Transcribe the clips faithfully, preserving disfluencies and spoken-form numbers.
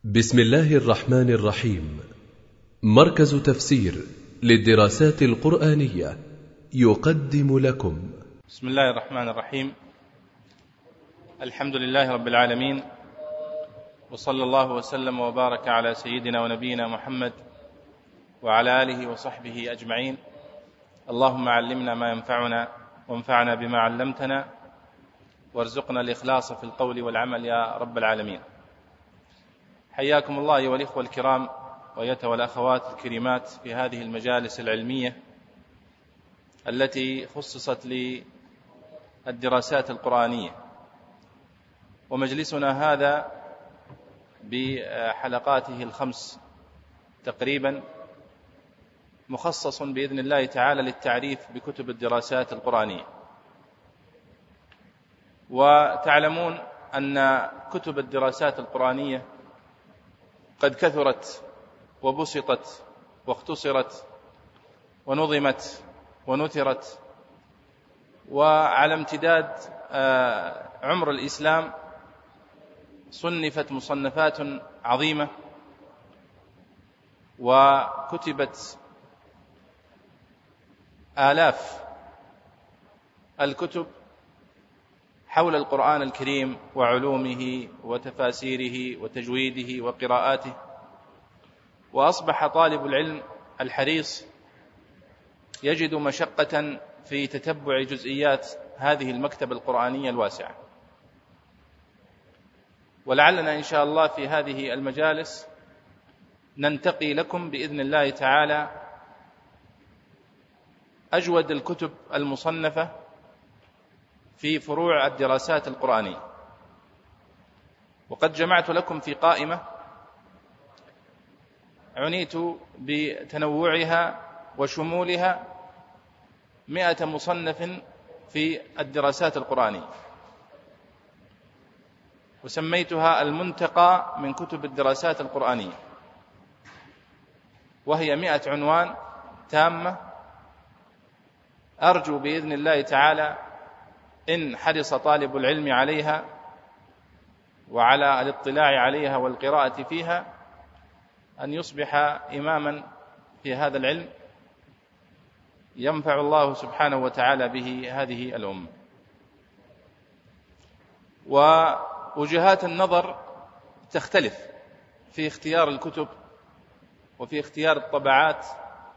بسم الله الرحمن الرحيم. مركز تفسير للدراسات القرآنية يقدم لكم بسم الله الرحمن الرحيم. الحمد لله رب العالمين، وصلى الله وسلم وبارك على سيدنا ونبينا محمد وعلى آله وصحبه أجمعين. اللهم علمنا ما ينفعنا وانفعنا بما علمتنا، وارزقنا الإخلاص في القول والعمل يا رب العالمين. حياكم الله أيها الإخوة الكرام وأيتها والأخوات الكريمات في هذه المجالس العلمية التي خصصت للدراسات القرآنية. ومجلسنا هذا بحلقاته الخمس تقريبا مخصص بإذن الله تعالى للتعريف بكتب الدراسات القرآنية. وتعلمون أن كتب الدراسات القرآنية قد كثرت وبسطت واختصرت ونظمت ونثرت، وعلى امتداد عمر الإسلام صنفت مصنفات عظيمة وكتبت آلاف الكتب حول القرآن الكريم وعلومه وتفاسيره وتجويده وقراءاته. وأصبح طالب العلم الحريص يجد مشقة في تتبع جزئيات هذه المكتبة القرآنية الواسعة. ولعلنا إن شاء الله في هذه المجالس ننتقي لكم بإذن الله تعالى أجود الكتب المصنفة في فروع الدراسات القرآنية. وقد جمعت لكم في قائمة عنيت بتنوعها وشمولها مئة مصنف في الدراسات القرآنية، وسميتها المنتقى من كتب الدراسات القرآنية، وهي مئة عنوان تامة. أرجو بإذن الله تعالى إن حرص طالب العلم عليها وعلى الاطلاع عليها والقراءة فيها أن يصبح إماما في هذا العلم ينفع الله سبحانه وتعالى به هذه الأمة. ووجهات النظر تختلف في اختيار الكتب وفي اختيار الطبعات،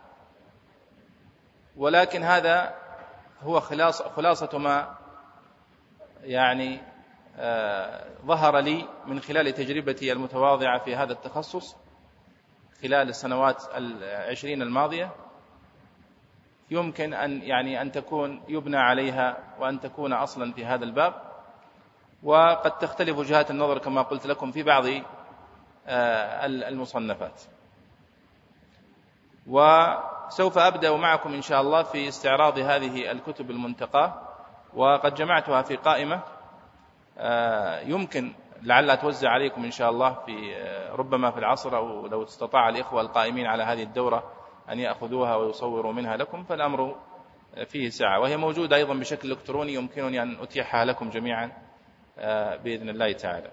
ولكن هذا هو خلاصة ما يعني آه ظهر لي من خلال تجربتي المتواضعة في هذا التخصص خلال السنوات العشرين الماضية. يمكن أن يعني أن تكون يبنى عليها وأن تكون أصلا في هذا الباب. وقد تختلف وجهات النظر كما قلت لكم في بعض آه المصنفات. وسوف أبدأ معكم إن شاء الله في استعراض هذه الكتب المنتقى، وقد جمعتها في قائمة يمكن لعل توزع عليكم إن شاء الله في ربما في العصر، أو لو استطاع الإخوة القائمين على هذه الدورة أن يأخذوها ويصوروا منها لكم فالأمر فيه ساعة. وهي موجودة أيضا بشكل إلكتروني يمكنني أن أتيحها لكم جميعا بإذن الله تعالى.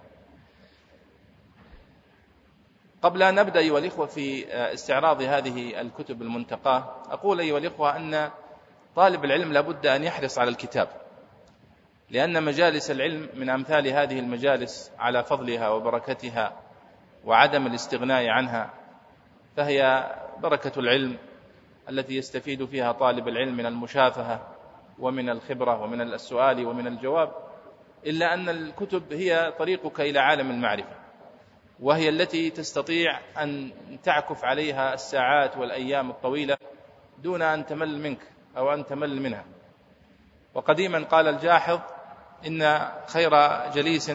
قبل أن نبدأ أيها الإخوة في استعراض هذه الكتب المنتقى، أقول أيها الإخوة أن طالب العلم لابد أن يحرص على الكتاب، لأن مجالس العلم من أمثال هذه المجالس على فضلها وبركتها وعدم الاستغناء عنها، فهي بركة العلم التي يستفيد فيها طالب العلم من المشافهة ومن الخبرة ومن السؤال ومن الجواب. إلا أن الكتب هي طريقك إلى عالم المعرفة، وهي التي تستطيع أن تعكف عليها الساعات والأيام الطويلة دون أن تمل منك أو أن تمل منها. وقديما قال الجاحظ إن خير جليس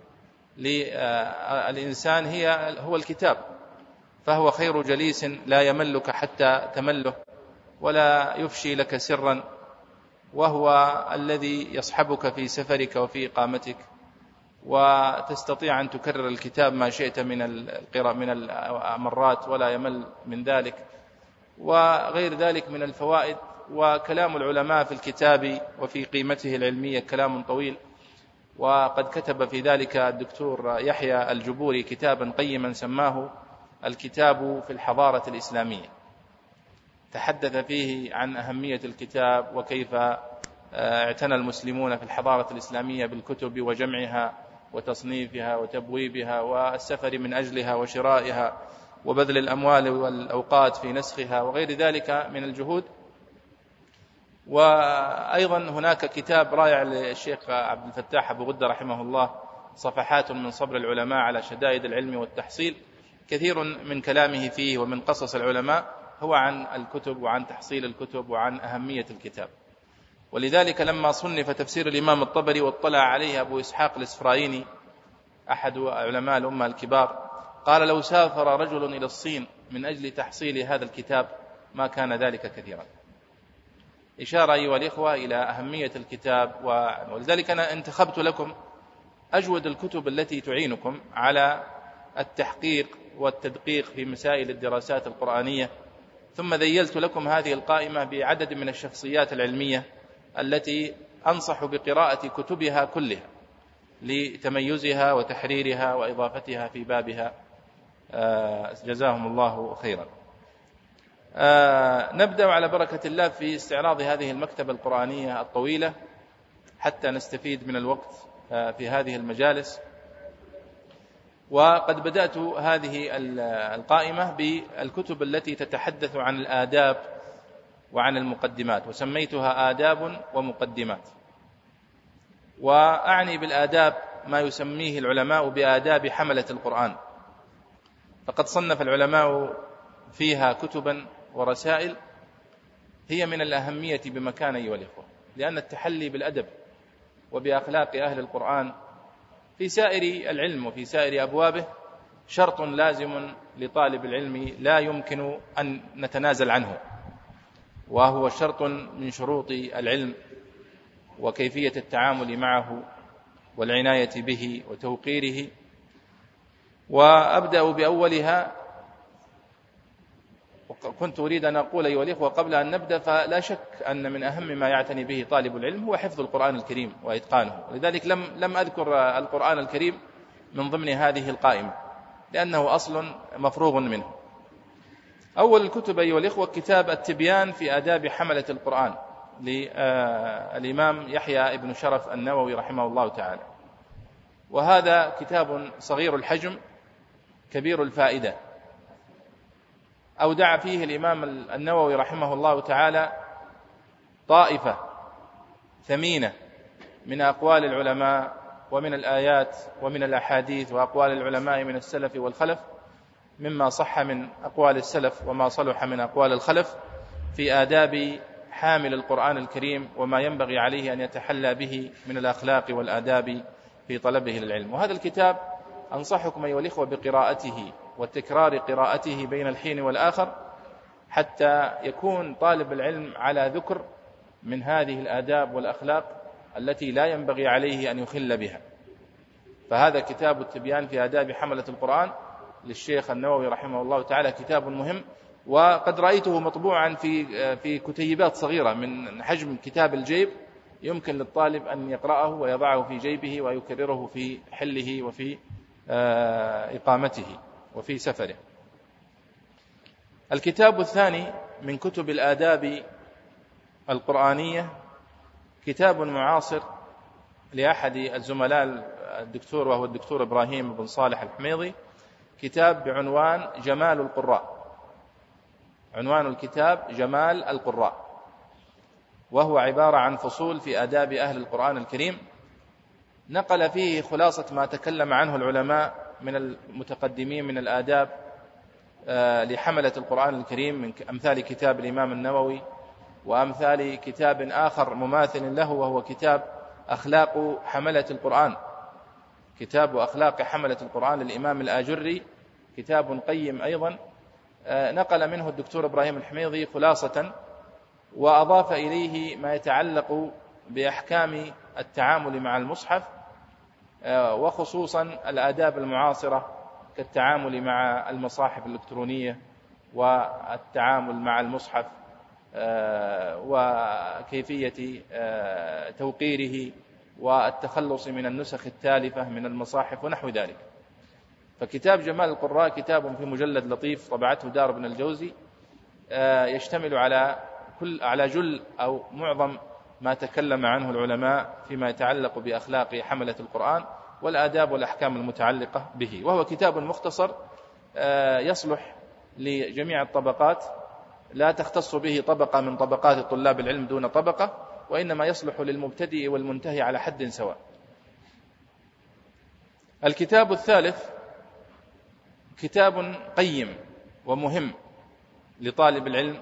للإنسان هي هو الكتاب، فهو خير جليس لا يملك حتى تمله ولا يفشي لك سرا، وهو الذي يصحبك في سفرك وفي إقامتك، وتستطيع أن تكرر الكتاب ما شئت من القراءة من المرات ولا يمل من ذلك، وغير ذلك من الفوائد. وكلام العلماء في الكتاب وفي قيمته العلمية كلام طويل، وقد كتب في ذلك الدكتور يحيى الجبوري كتابا قيما سماه الكتاب في الحضارة الإسلامية، تحدث فيه عن أهمية الكتاب وكيف اعتنى المسلمون في الحضارة الإسلامية بالكتب وجمعها وتصنيفها وتبويبها والسفر من أجلها وشرائها وبذل الأموال والأوقات في نسخها وغير ذلك من الجهود. وأيضا هناك كتاب رائع للشيخ عبد الفتاح أبو غدة رحمه الله، صفحات من صبر العلماء على شدائد العلم والتحصيل، كثير من كلامه فيه ومن قصص العلماء هو عن الكتب وعن تحصيل الكتب وعن أهمية الكتاب. ولذلك لما صنف تفسير الإمام الطبري واطلع عليه أبو إسحاق الإسفرايني أحد علماء الأمة الكبار، قال لو سافر رجل إلى الصين من أجل تحصيل هذا الكتاب ما كان ذلك كثيرا. إشارة أيها الإخوة إلى أهمية الكتاب، ولذلك أنا انتخبت لكم أجود الكتب التي تعينكم على التحقيق والتدقيق في مسائل الدراسات القرآنية. ثم ذيلت لكم هذه القائمة بعدد من الشخصيات العلمية التي أنصح بقراءة كتبها كلها لتميزها وتحريرها وإضافتها في بابها، جزاهم الله خيرا. نبدأ على بركة الله في استعراض هذه المكتبة القرآنية الطويلة حتى نستفيد من الوقت في هذه المجالس. وقد بدأت هذه القائمة بالكتب التي تتحدث عن الآداب وعن المقدمات، وسميتها آداب ومقدمات. وأعني بالآداب ما يسميه العلماء بآداب حملة القرآن، فقد صنف العلماء فيها كتبا ورسائل هي من الأهمية بمكان أيها الإخوة، لأن التحلي بالأدب وبأخلاق أهل القرآن في سائر العلم وفي سائر أبوابه شرط لازم لطالب العلم لا يمكن أن نتنازل عنه، وهو شرط من شروط العلم وكيفية التعامل معه والعناية به وتوقيره. وأبدأ بأولها، وكنت أريد أن أقول أيها الإخوة قبل أن نبدأ، فلا شك أن من أهم ما يعتني به طالب العلم هو حفظ القرآن الكريم وإتقانه، ولذلك لم لم أذكر القرآن الكريم من ضمن هذه القائمة لأنه أصل مفروغ منه. أول الكتب أيها الإخوة كتاب التبيان في آداب حملة القرآن للإمام يحيى ابن شرف النووي رحمه الله تعالى، وهذا كتاب صغير الحجم كبير الفائدة. أودع فيه الإمام النووي رحمه الله تعالى طائفة ثمينة من أقوال العلماء ومن الآيات ومن الأحاديث وأقوال العلماء من السلف والخلف، مما صح من أقوال السلف وما صلح من أقوال الخلف في آداب حامل القرآن الكريم وما ينبغي عليه أن يتحلى به من الأخلاق والآداب في طلبه للعلم. وهذا الكتاب أنصحكم أيها الإخوة بقراءته وتكرار قراءته بين الحين والآخر حتى يكون طالب العلم على ذكر من هذه الآداب والأخلاق التي لا ينبغي عليه أن يخل بها. فهذا كتاب التبيان في آداب حملة القرآن للشيخ النووي رحمه الله تعالى كتاب مهم، وقد رأيته مطبوعا في في كتيبات صغيرة من حجم كتاب الجيب، يمكن للطالب أن يقرأه ويضعه في جيبه ويكرره في حله وفي إقامته وفي سفره. الكتاب الثاني من كتب الآداب القرآنية كتاب معاصر لأحد الزملاء الدكتور، وهو الدكتور إبراهيم بن صالح الحميضي، كتاب بعنوان جمال القراء. عنوان الكتاب جمال القراء، وهو عبارة عن فصول في آداب أهل القرآن الكريم، نقل فيه خلاصة ما تكلم عنه العلماء من المتقدمين من الآداب لحملة القرآن الكريم، من أمثال كتاب الإمام النووي وأمثال كتاب آخر مماثل له وهو كتاب أخلاق حملة القرآن، كتاب أخلاق حملة القرآن للإمام الآجري، كتاب قيم أيضا، نقل منه الدكتور إبراهيم الحميضي خلاصة، وأضاف إليه ما يتعلق بأحكام التعامل مع المصحف، وخصوصا الآداب المعاصرة كالتعامل مع المصاحف الإلكترونية والتعامل مع المصحف وكيفية توقيره والتخلص من النسخ التالفة من المصاحف ونحو ذلك. فكتاب جمال القراء كتاب في مجلد لطيف طبعته دار ابن الجوزي، يشتمل على كل على جل أو معظم ما تكلم عنه العلماء فيما يتعلق بأخلاق حملة القرآن والآداب والأحكام المتعلقة به، وهو كتاب مختصر يصلح لجميع الطبقات، لا تختص به طبقة من طبقات طلاب العلم دون طبقة، وإنما يصلح للمبتدئ والمنتهي على حد سواء. الكتاب الثالث كتاب قيم ومهم لطالب العلم،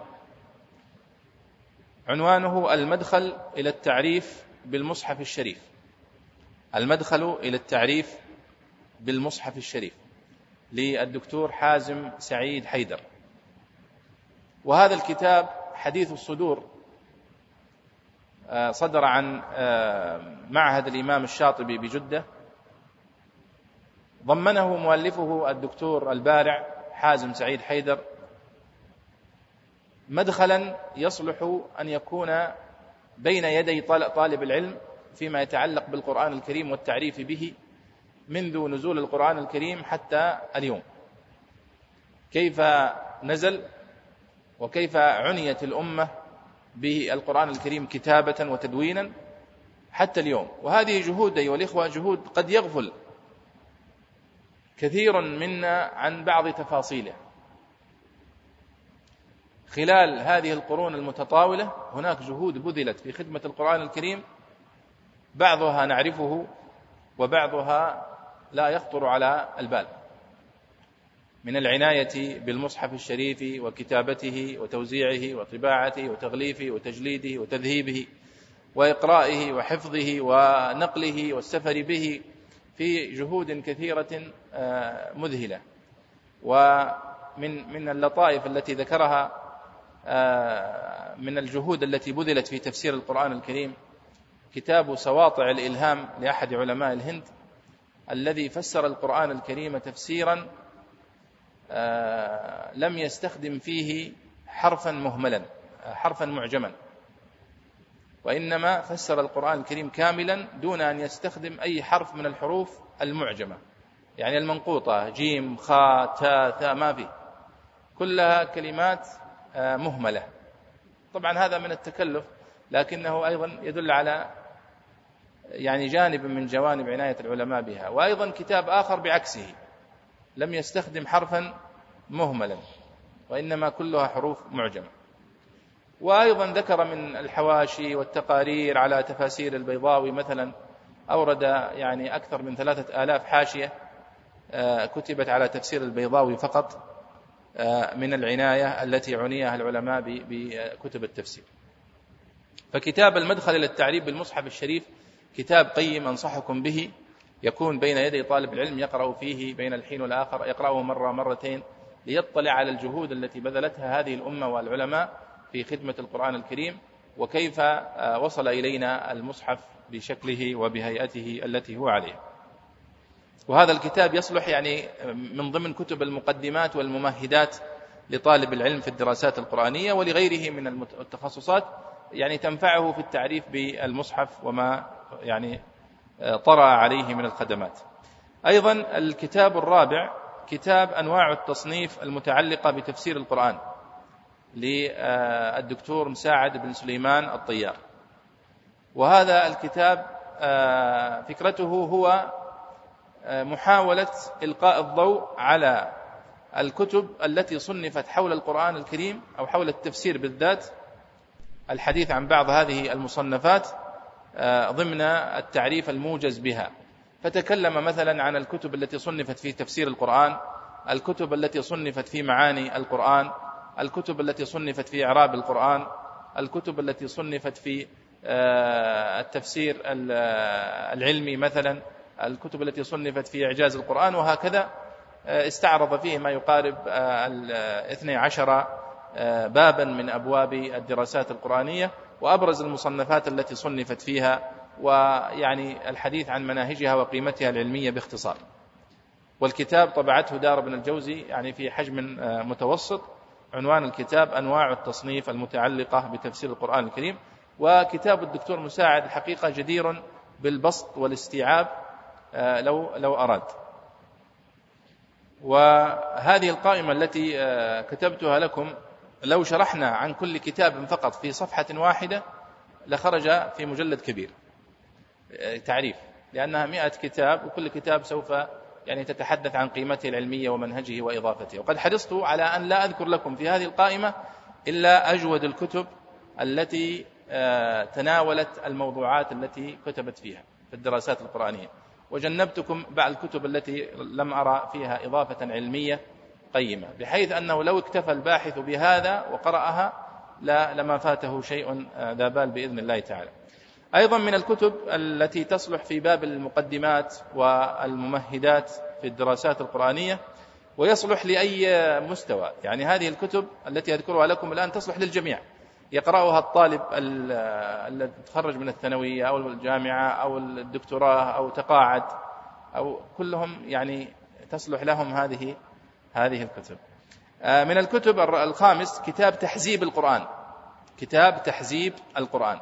عنوانه المدخل إلى التعريف بالمصحف الشريف. المدخل إلى التعريف بالمصحف الشريف للدكتور حازم سعيد حيدر. وهذا الكتاب حديث الصدور، صدر عن معهد الإمام الشاطبي بجدة، ضمنه مؤلفه الدكتور البارع حازم سعيد حيدر مدخلا يصلح أن يكون بين يدي طالب العلم فيما يتعلق بالقرآن الكريم والتعريف به منذ نزول القرآن الكريم حتى اليوم، كيف نزل وكيف عنيت الأمة بالقرآن الكريم كتابة وتدوينا حتى اليوم. وهذه جهود أيها الإخوة، جهود قد يغفل كثير منا عن بعض تفاصيله. خلال هذه القرون المتطاولة هناك جهود بذلت في خدمة القرآن الكريم، بعضها نعرفه وبعضها لا يخطر على البال، من العناية بالمصحف الشريف وكتابته وتوزيعه وطباعته وتغليفه وتجليده وتذهيبه وإقرائه وحفظه ونقله والسفر به، في جهود كثيرة مذهلة. ومن من اللطائف التي ذكرها من الجهود التي بذلت في تفسير القرآن الكريم كتاب سواطع الإلهام لأحد علماء الهند، الذي فسر القرآن الكريم تفسيرا لم يستخدم فيه حرفا مهملا حرفا معجما، وإنما فسر القرآن الكريم كاملا دون أن يستخدم أي حرف من الحروف المعجمة، يعني المنقوطة جيم خاء تاء ثاء ما في، كلها كلمات مهملة. طبعا هذا من التكلف، لكنه أيضا يدل على يعني جانب من جوانب عناية العلماء بها. وأيضا كتاب آخر بعكسه لم يستخدم حرفا مهملا وإنما كلها حروف معجمة. وأيضا ذكر من الحواشي والتقارير على تفاسير البيضاوي مثلا، أورد يعني أكثر من ثلاثة آلاف حاشية كتبت على تفسير البيضاوي فقط، من العناية التي عنيها العلماء بكتب التفسير. فكتاب المدخل إلى التعريف بالمصحف الشريف كتاب قيم أنصحكم به، يكون بين يدي طالب العلم يقرأ فيه بين الحين والآخر، يقرأه مرة مرتين ليطلع على الجهود التي بذلتها هذه الأمة والعلماء في خدمة القرآن الكريم، وكيف وصل إلينا المصحف بشكله وبهيئته التي هو عليه. وهذا الكتاب يصلح يعني من ضمن كتب المقدمات والممهدات لطالب العلم في الدراسات القرآنية ولغيره من التخصصات، يعني تنفعه في التعريف بالمصحف وما يعني طرأ عليه من الخدمات. أيضا الكتاب الرابع كتاب أنواع التصنيف المتعلقة بتفسير القرآن للدكتور مساعد بن سليمان الطيار. وهذا الكتاب فكرته هو محاولة إلقاء الضوء على الكتب التي صنفت حول القرآن الكريم أو حول التفسير بالذات، الحديث عن بعض هذه المصنفات ضمن التعريف الموجز بها. فتكلم مثلا عن الكتب التي صنفت في تفسير القرآن، الكتب التي صنفت في معاني القرآن، الكتب التي صنفت في إعراب القرآن، الكتب التي صنفت في التفسير العلمي مثلا، الكتب التي صنفت في إعجاز القرآن، وهكذا استعرض فيه ما يقارب اثني عشر بابا من أبواب الدراسات القرآنية، وأبرز المصنفات التي صنفت فيها، ويعني الحديث عن مناهجها وقيمتها العلمية باختصار. والكتاب طبعته دار ابن الجوزي يعني في حجم متوسط، عنوان الكتاب أنواع التصنيف المتعلقة بتفسير القرآن الكريم. وكتاب الدكتور مساعد الحقيقة جدير بالبسط والاستيعاب لو لو أراد. وهذه القائمة التي كتبتها لكم لو شرحنا عن كل كتاب فقط في صفحة واحدة لخرج في مجلد كبير تعريف، لأنها مئة كتاب، وكل كتاب سوف يعني تتحدث عن قيمته العلمية ومنهجه وإضافته. وقد حرصت على أن لا أذكر لكم في هذه القائمة إلا أجود الكتب التي تناولت الموضوعات التي كتبت فيها في الدراسات القرآنية، وجنبتكم بعض الكتب التي لم أرى فيها إضافة علمية قيمة، بحيث أنه لو اكتفى الباحث بهذا وقرأها لا لما فاته شيء ذا بال بإذن الله تعالى. أيضا من الكتب التي تصلح في باب المقدمات والممهدات في الدراسات القرآنية، ويصلح لأي مستوى، يعني هذه الكتب التي أذكرها لكم الآن تصلح للجميع، يقرأها الطالب الذي تخرج من الثانوية أو الجامعة أو الدكتوراه أو تقاعد أو كلهم، يعني تصلح لهم هذه هذه الكتب. من الكتب الخامس كتاب تحزيب القرآن، كتاب تحزيب القرآن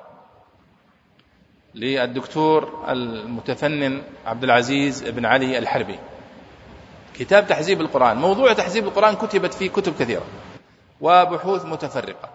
للدكتور المتفنن عبد العزيز بن علي الحربي. كتاب تحزيب القرآن، موضوع تحزيب القرآن كتبت فيه كتب كثيرة وبحوث متفرقة،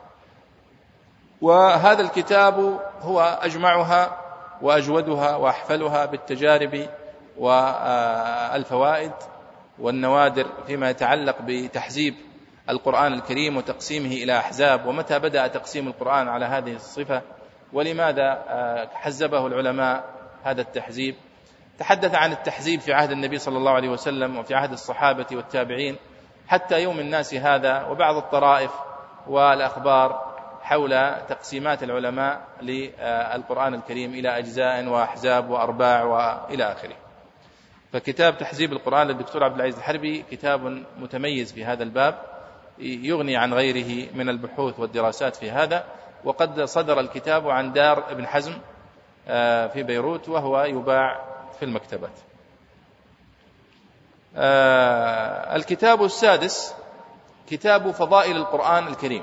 وهذا الكتاب هو أجمعها وأجودها وأحفلها بالتجارب والفوائد والنوادر فيما يتعلق بتحزيب القرآن الكريم وتقسيمه إلى أحزاب، ومتى بدأ تقسيم القرآن على هذه الصفة، ولماذا حزبه العلماء هذا التحزيب. تحدث عن التحزيب في عهد النبي صلى الله عليه وسلم وفي عهد الصحابة والتابعين حتى يوم الناس هذا، وبعض الطرائف والأخبار حول تقسيمات العلماء للقرآن الكريم إلى أجزاء وأحزاب وأرباع وإلى آخره. فكتاب تحزيب القرآن للدكتور عبد العزيز الحربي كتاب متميز في هذا الباب، يغني عن غيره من البحوث والدراسات في هذا. وقد صدر الكتاب عن دار ابن حزم في بيروت، وهو يباع في المكتبات. الكتاب السادس كتاب فضائل القرآن الكريم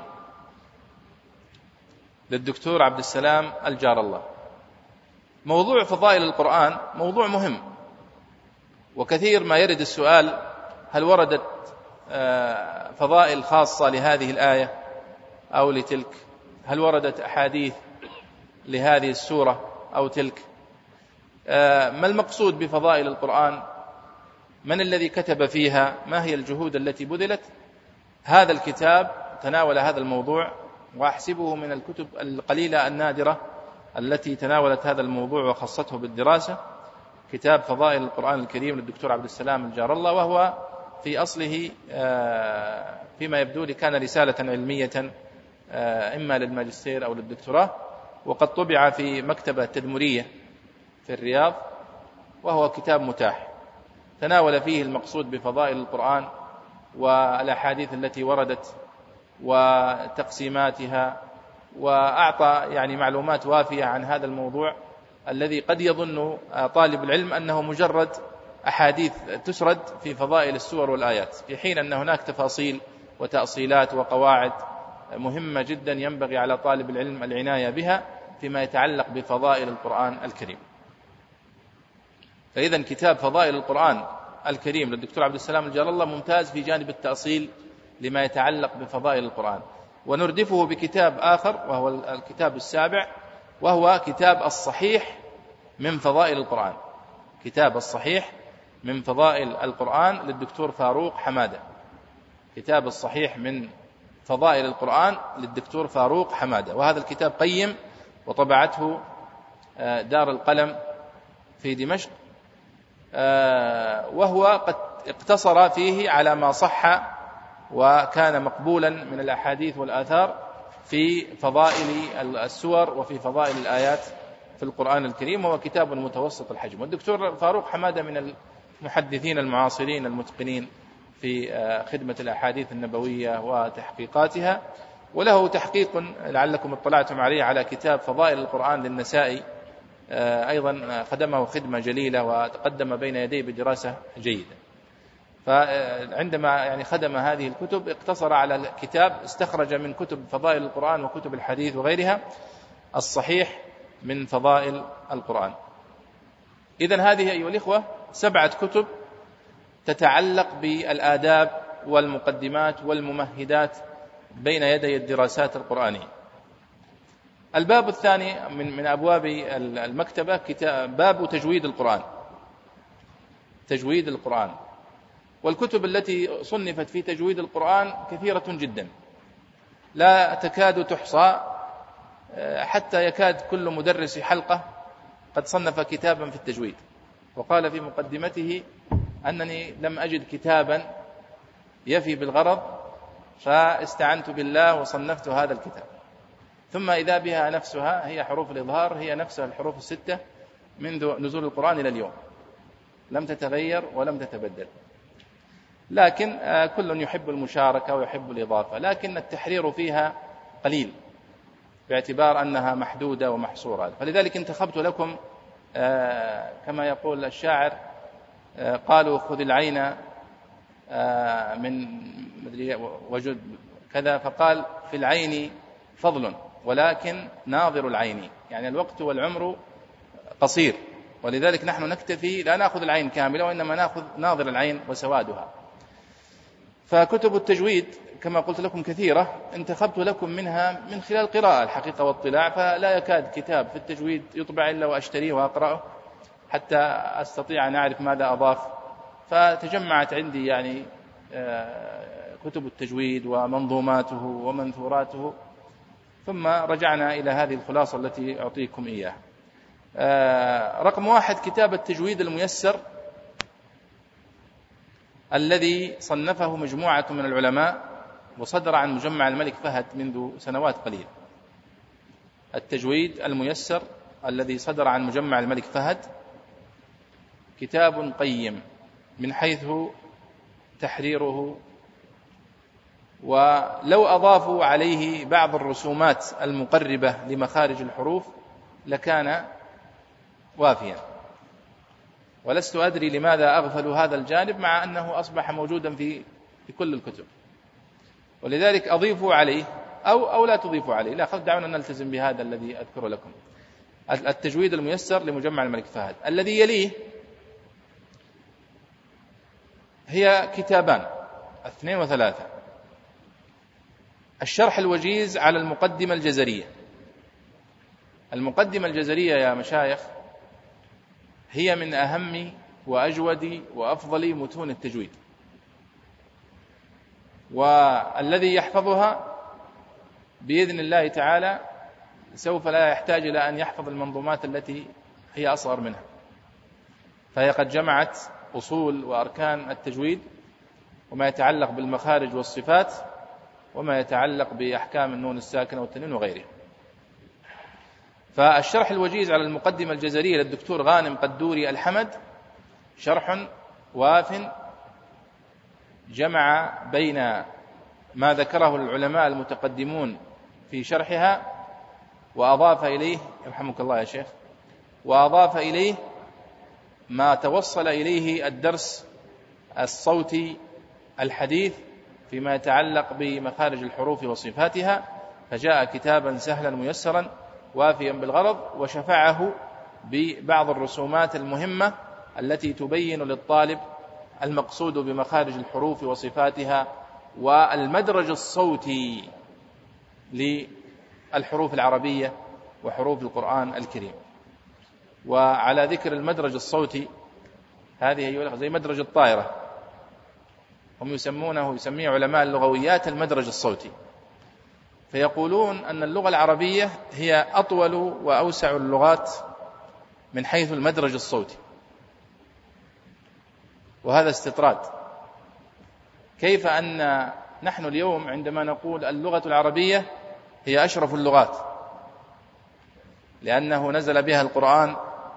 للدكتور عبد السلام الجار الله. موضوع فضائل القرآن موضوع مهم، وكثير ما يرد السؤال: هل وردت فضائل خاصة لهذه الآية أو لتلك؟ هل وردت أحاديث لهذه السورة أو تلك؟ ما المقصود بفضائل القرآن؟ من الذي كتب فيها؟ ما هي الجهود التي بذلت؟ هذا الكتاب تناول هذا الموضوع، وأحسبه من الكتب القليلة النادرة التي تناولت هذا الموضوع وخصته بالدراسة. كتاب فضائل القرآن الكريم للدكتور عبد السلام الجار الله، وهو في أصله فيما يبدو لي كان رسالة علمية إما للماجستير أو للدكتوراه، وقد طبع في مكتبة تدمرية في الرياض، وهو كتاب متاح تناول فيه المقصود بفضائل القرآن والأحاديث التي وردت وتقسيماتها، وأعطى يعني معلومات وافية عن هذا الموضوع الذي قد يظن طالب العلم أنه مجرد أحاديث تسرد في فضائل السور والآيات، في حين أن هناك تفاصيل وتأصيلات وقواعد مهمة جدا ينبغي على طالب العلم العناية بها فيما يتعلق بفضائل القرآن الكريم. فإذا كتاب فضائل القرآن الكريم للدكتور عبد السلام الجار الله ممتاز في جانب التأصيل لما يتعلق بفضائل القرآن. ونردفه بكتاب آخر وهو الكتاب السابع، وهو كتاب الصحيح من فضائل القرآن. كتاب الصحيح من فضائل القرآن للدكتور فاروق حمادة. كتاب الصحيح من فضائل القرآن للدكتور فاروق حمادة، وهذا الكتاب قيم، وطبعته دار القلم في دمشق، وهو قد اقتصر فيه على ما صح وكان مقبولا من الأحاديث والآثار في فضائل السور وفي فضائل الآيات في القرآن الكريم، وهو كتاب متوسط الحجم. والدكتور فاروق حمادة من المحدثين المعاصرين المتقنين في خدمة الأحاديث النبوية وتحقيقاتها، وله تحقيق لعلكم اطلعتم عليه على كتاب فضائل القرآن للنسائي، أيضا خدمه خدمة جليلة وتقدم بين يديه بدراسة جيدة. فعندما يعني خدم هذه الكتب اقتصر على الكتاب، استخرج من كتب فضائل القرآن وكتب الحديث وغيرها الصحيح من فضائل القرآن. إذن هذه أيها الإخوة سبعة كتب تتعلق بالآداب والمقدمات والممهدات بين يدي الدراسات القرآنية. الباب الثاني من من أبواب المكتبة كتاب باب تجويد القرآن. تجويد القرآن، والكتب التي صنفت في تجويد القرآن كثيرة جدا لا تكاد تحصى، حتى يكاد كل مدرس حلقة قد صنف كتابا في التجويد، وقال في مقدمته أنني لم أجد كتابا يفي بالغرض فاستعنت بالله وصنفت هذا الكتاب. ثم إذا بها نفسها هي حروف الإظهار هي نفسها الحروف الستة منذ نزول القرآن إلى اليوم، لم تتغير ولم تتبدل. لكن كل يحب المشاركة ويحب الإضافة، لكن التحرير فيها قليل باعتبار أنها محدودة ومحصورة. فلذلك انتخبت لكم كما يقول الشاعر قالوا خذ العين من وجد كذا، فقال في العين فضل ولكن ناظر العين، يعني الوقت والعمر قصير، ولذلك نحن نكتفي لا نأخذ العين كاملة وإنما نأخذ ناظر العين وسوادها. فكتب التجويد كما قلت لكم كثيرة، انتخبت لكم منها من خلال قراءة الحقيقة واطلاع، فلا يكاد كتاب في التجويد يطبع إلا وأشتريه وأقرأه حتى أستطيع أن أعرف ماذا أضاف. فتجمعت عندي يعني كتب التجويد ومنظوماته ومنثوراته، ثم رجعنا إلى هذه الخلاصة التي أعطيكم إياها. رقم واحد كتاب التجويد الميسر الذي صنفه مجموعة من العلماء وصدر عن مجمع الملك فهد منذ سنوات قليلة. التجويد الميسر الذي صدر عن مجمع الملك فهد كتاب قيم من حيث تحريره، ولو أضافوا عليه بعض الرسومات المقربة لمخارج الحروف لكان وافيا، ولست أدري لماذا أغفلوا هذا الجانب مع أنه أصبح موجودا في في كل الكتب. ولذلك أضيفوا عليه أو أو لا تضيفوا عليه، لا خذ دعونا نلتزم بهذا الذي أذكر لكم. التجويد الميسر لمجمع الملك فهد. الذي يليه هي كتابان اثنين وثلاثة: الشرح الوجيز على المقدمة الجزرية. المقدمة الجزرية يا مشايخ هي من أهم وأجود وأفضل متون التجويد، والذي يحفظها بإذن الله تعالى سوف لا يحتاج إلى أن يحفظ المنظومات التي هي أصغر منها، فهي قد جمعت أصول وأركان التجويد وما يتعلق بالمخارج والصفات وما يتعلق بأحكام النون الساكنة والتنوين وغيره. فالشرح الوجيز على المقدمة الجزرية للدكتور غانم قدوري الحمد شرح واف جمع بين ما ذكره العلماء المتقدمون في شرحها وأضاف إليه، يرحمك الله يا شيخ، وأضاف إليه ما توصل إليه الدرس الصوتي الحديث فيما يتعلق بمخارج الحروف وصفاتها، فجاء كتابا سهلا ميسرا وافيا بالغرض، وشفعه ببعض الرسومات المهمة التي تبين للطالب المقصود بمخارج الحروف وصفاتها والمدرج الصوتي للحروف العربية وحروف القرآن الكريم. وعلى ذكر المدرج الصوتي، هذه زي مدرج الطائرة، هم يسمونه يسميه علماء اللغويات المدرج الصوتي، فيقولون أن اللغة العربية هي أطول وأوسع اللغات من حيث المدرج الصوتي، وهذا استطراد. كيف أن نحن اليوم عندما نقول اللغة العربية هي أشرف اللغات لأنه نزل بها القرآن،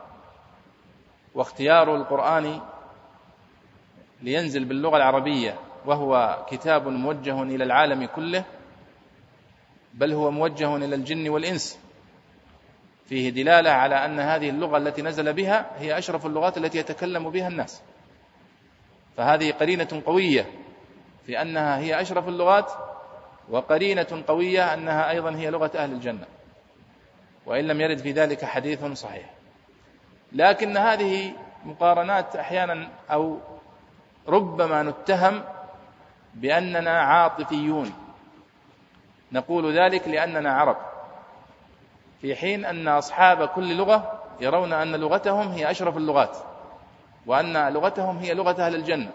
واختيار القرآن لينزل باللغة العربية وهو كتاب موجه إلى العالم كله، بل هو موجه إلى الجن والإنس، فيه دلالة على أن هذه اللغة التي نزل بها هي أشرف اللغات التي يتكلم بها الناس. فهذه قرينة قوية في أنها هي أشرف اللغات، وقرينة قوية أنها أيضا هي لغة أهل الجنة، وإن لم يرد في ذلك حديث صحيح. لكن هذه مقارنات أحيانا أو ربما نتهم بأننا عاطفيون، نقول ذلك لأننا عرب، في حين أن أصحاب كل لغة يرون أن لغتهم هي أشرف اللغات، وأن لغتهم هي لغة أهل الجنة.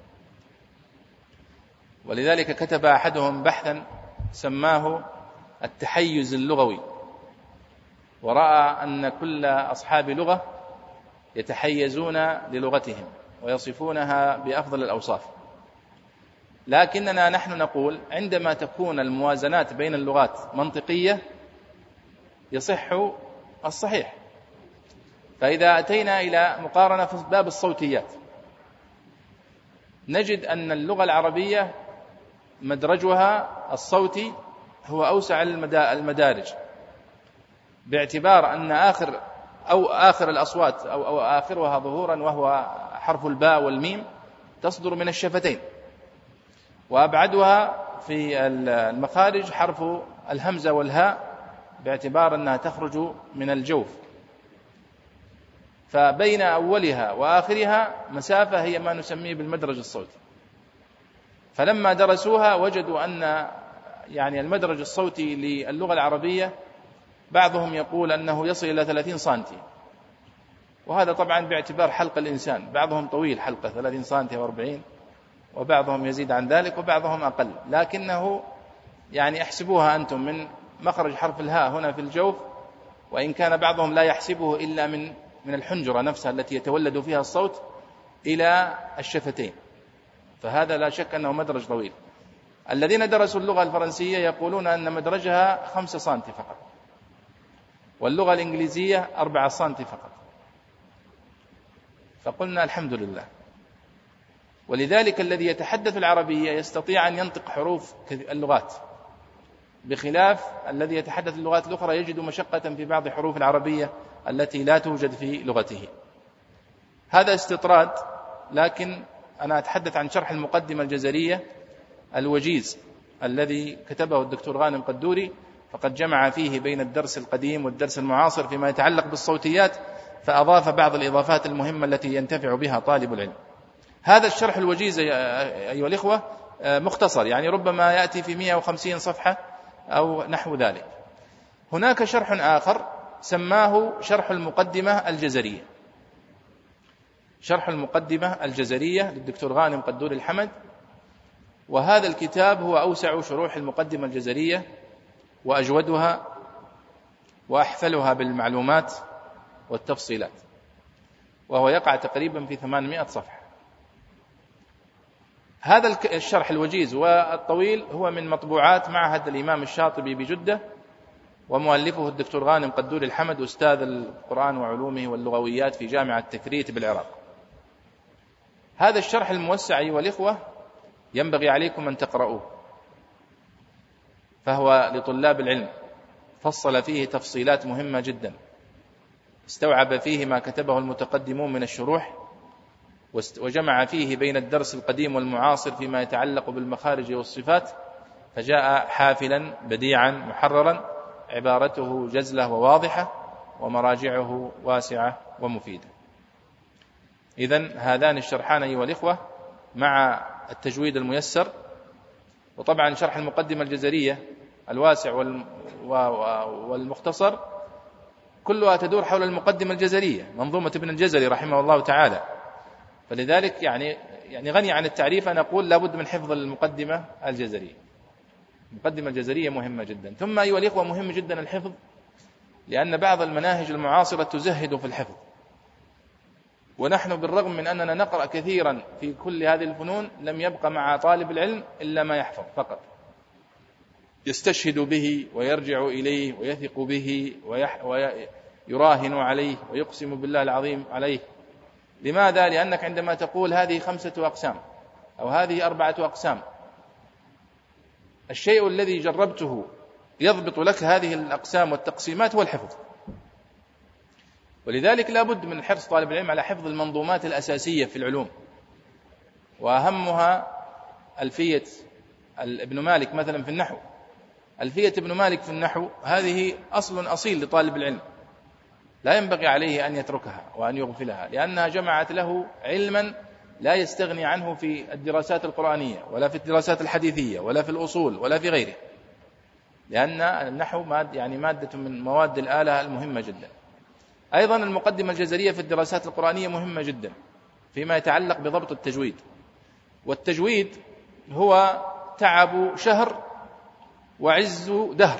ولذلك كتب أحدهم بحثا سماه التحيز اللغوي، ورأى أن كل أصحاب لغة يتحيزون للغتهم ويصفونها بأفضل الأوصاف. لكننا نحن نقول عندما تكون الموازنات بين اللغات منطقية يصح الصحيح. فإذا أتينا إلى مقارنة في باب الصوتيات نجد أن اللغة العربية مدرجها الصوتي هو أوسع المدارج، باعتبار أن آخر أو آخر الأصوات أو, أو آخرها ظهورا وهو حرف الباء والميم تصدر من الشفتين، وأبعدها في المخارج حرف الهمزة والهاء باعتبار أنها تخرج من الجوف، فبين أولها وآخرها مسافة هي ما نسميه بالمدرج الصوتي. فلما درسوها وجدوا أن يعني المدرج الصوتي للغة العربية بعضهم يقول أنه يصل إلى ثلاثين سنتي، وهذا طبعا باعتبار حلق الإنسان، بعضهم طويل حلقة ثلاثين سنتي وأربعين، وبعضهم يزيد عن ذلك وبعضهم أقل، لكنه يعني احسبوها أنتم من مخرج حرف الهاء هنا في الجوف، وإن كان بعضهم لا يحسبه إلا من من الحنجرة نفسها التي يتولد فيها الصوت إلى الشفتين، فهذا لا شك أنه مدرج طويل. الذين درسوا اللغة الفرنسية يقولون أن مدرجها خمسة سنتي فقط، واللغة الإنجليزية أربعة سنتي فقط. فقلنا الحمد لله. ولذلك الذي يتحدث العربية يستطيع أن ينطق حروف اللغات، بخلاف الذي يتحدث اللغات الأخرى يجد مشقة في بعض حروف العربية التي لا توجد في لغته. هذا استطراد، لكن أنا أتحدث عن شرح المقدمة الجزرية الوجيز الذي كتبه الدكتور غانم قدوري، فقد جمع فيه بين الدرس القديم والدرس المعاصر فيما يتعلق بالصوتيات، فأضاف بعض الإضافات المهمة التي ينتفع بها طالب العلم. هذا الشرح الوجيز أيها الإخوة مختصر، يعني ربما يأتي في مئة وخمسين صفحة أو نحو ذلك. هناك شرح آخر سماه شرح المقدمة الجزرية، شرح المقدمة الجزرية للدكتور غانم قدوري الحمد، وهذا الكتاب هو أوسع شروح المقدمة الجزرية وأجودها وأحفلها بالمعلومات والتفصيلات، وهو يقع تقريبا في ثمانمائة صفحة. هذا الشرح الوجيز والطويل هو من مطبوعات معهد الإمام الشاطبي بجدة، ومؤلفه الدكتور غانم قدوري الحمد أستاذ القرآن وعلومه واللغويات في جامعة تكريت بالعراق. هذا الشرح الموسع أيها الإخوة ينبغي عليكم أن تقرؤوه، فهو لطلاب العلم، فصل فيه تفصيلات مهمة جدا، استوعب فيه ما كتبه المتقدمون من الشروح، وجمع فيه بين الدرس القديم والمعاصر فيما يتعلق بالمخارج والصفات، فجاء حافلا بديعا محررا، عبارته جزلة وواضحة، ومراجعه واسعة ومفيدة. إذن هذان الشرحان أيها الإخوة مع التجويد الميسر، وطبعا شرح المقدمة الجزرية الواسع والمختصر كلها تدور حول المقدمة الجزرية، منظومة ابن الجزري رحمه الله تعالى، فلذلك يعني يعني غني عن التعريف أن أقول لابد من حفظ المقدمة الجزرية. المقدمة الجزرية مهمة جدا. ثم أيها الإخوة مهم جدا الحفظ، لأن بعض المناهج المعاصرة تزهد في الحفظ، ونحن بالرغم من أننا نقرأ كثيرا في كل هذه الفنون لم يبقى مع طالب العلم إلا ما يحفظ فقط، يستشهد به ويرجع إليه ويثق به ويراهن عليه ويقسم بالله العظيم عليه. لماذا؟ لأنك عندما تقول هذه خمسة أقسام أو هذه أربعة أقسام، الشيء الذي جربته يضبط لك هذه الأقسام والتقسيمات هو الحفظ. ولذلك لا بد من حرص طالب العلم على حفظ المنظومات الأساسية في العلوم، وأهمها ألفية ابن مالك مثلا في النحو. ألفية ابن مالك في النحو هذه أصل أصيل لطالب العلم، لا ينبغي عليه أن يتركها وأن يغفلها، لأنها جمعت له علما لا يستغني عنه في الدراسات القرآنية ولا في الدراسات الحديثية ولا في الأصول ولا في غيره، لأن النحو ماد يعني مادة من مواد الآلة المهمة جدا. أيضا المقدمة الجزرية في الدراسات القرآنية مهمة جدا فيما يتعلق بضبط التجويد، والتجويد هو تعب شهر وعز دهر.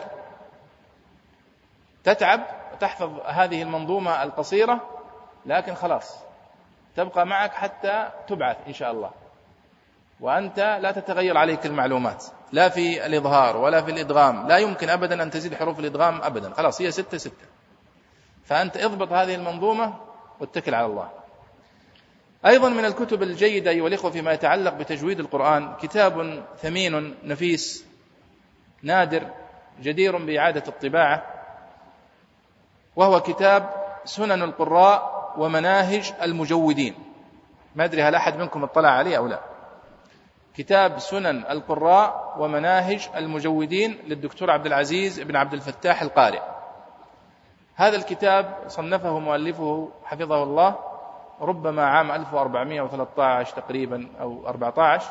تتعب وتحفظ هذه المنظومة القصيرة، لكن خلاص تبقى معك حتى تبعث إن شاء الله، وأنت لا تتغير عليك المعلومات لا في الإظهار ولا في الإدغام، لا يمكن أبدا أن تزيد حروف الإدغام أبدا، خلاص هي ستة ستة. فأنت اضبط هذه المنظومة واتكل على الله. أيضا من الكتب الجيدة أيها الإخوة فيما يتعلق بتجويد القرآن كتاب ثمين نفيس نادر جدير بإعادة الطباعة، وهو كتاب سنن القراء ومناهج المجودين. ما أدري هل أحد منكم اطلع عليه أو لا. كتاب سنن القراء ومناهج المجودين للدكتور عبد العزيز بن عبد الفتاح القارئ. هذا الكتاب صنفه مؤلفه حفظه الله ربما عام ألف وأربعمائة وثلاثة عشر تقريبا أو أربعة عشر،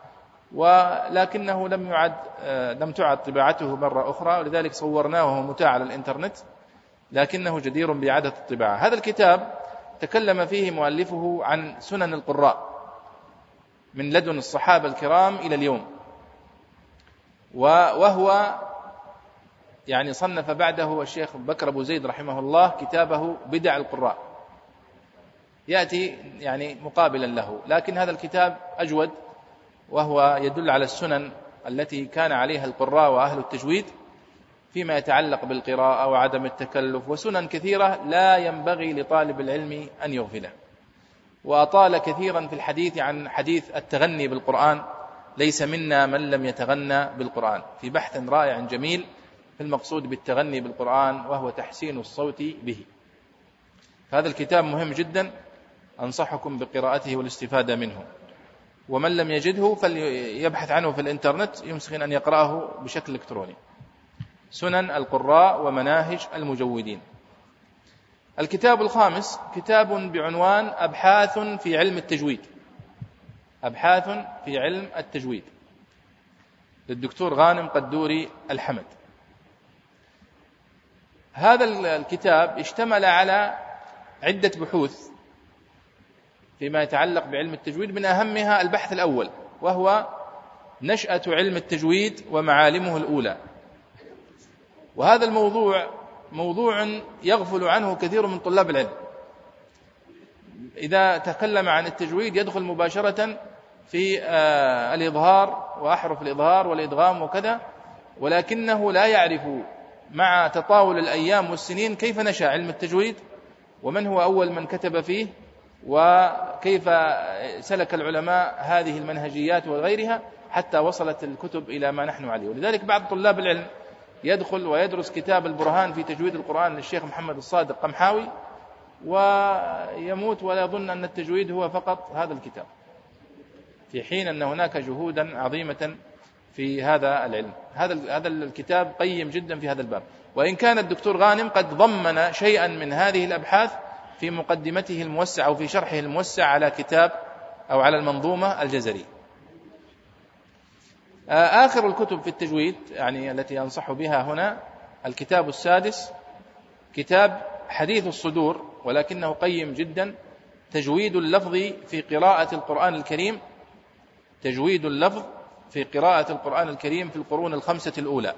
ولكنه لم يعد لم تعد طباعته مرة أخرى، ولذلك صورناه وهو متاح على الإنترنت، لكنه جدير بإعادة الطباعة. هذا الكتاب تكلم فيه مؤلفه عن سنن القراء من لدن الصحابة الكرام إلى اليوم، وهو يعني صنف بعده الشيخ بكر أبو زيد رحمه الله كتابه بدع القراء، يأتي يعني مقابلا له، لكن هذا الكتاب أجود، وهو يدل على السنن التي كان عليها القراء وأهل التجويد فيما يتعلق بالقراءة وعدم التكلف، وسنن كثيرة لا ينبغي لطالب العلم أن يغفله. وأطال كثيرا في الحديث عن حديث التغني بالقرآن، ليس منا من لم يتغنى بالقرآن، في بحث رائع جميل في المقصود بالتغني بالقرآن وهو تحسين الصوت به. هذا الكتاب مهم جدا، أنصحكم بقراءته والاستفادة منه، ومن لم يجده فليبحث عنه في الإنترنت، يمكن أن يقرأه بشكل إلكتروني. سنن القراء ومناهج المجودين. الكتاب الخامس كتاب بعنوان أبحاث في علم التجويد، أبحاث في علم التجويد للدكتور غانم قدوري الحمد. هذا الكتاب اشتمل على عدة بحوث فيما يتعلق بعلم التجويد، من أهمها البحث الأول وهو نشأة علم التجويد ومعالمه الأولى. وهذا الموضوع موضوع يغفل عنه كثير من طلاب العلم. إذا تكلم عن التجويد يدخل مباشرة في الإظهار وأحرف الإظهار والإدغام وكذا، ولكنه لا يعرف مع تطاول الأيام والسنين كيف نشأ علم التجويد، ومن هو أول من كتب فيه، وكيف سلك العلماء هذه المنهجيات وغيرها حتى وصلت الكتب إلى ما نحن عليه. ولذلك بعض طلاب العلم يدخل ويدرس كتاب البرهان في تجويد القرآن للشيخ محمد الصادق قمحاوي، ويموت ولا يظن أن التجويد هو فقط هذا الكتاب، في حين أن هناك جهودا عظيمة في هذا العلم. هذا هذا الكتاب قيم جدا في هذا الباب، وإن كان الدكتور غانم قد ضمن شيئا من هذه الأبحاث في مقدمته الموسعة أو في شرحه الموسع على كتاب أو على المنظومة الجزري. آخر الكتب في التجويد يعني التي أنصح بها هنا الكتاب السادس، كتاب حديث الصدور، ولكنه قيم جدا، تجويد اللفظ في قراءة القرآن الكريم، تجويد اللفظ في قراءة القرآن الكريم في القرون الخمسة الأولى،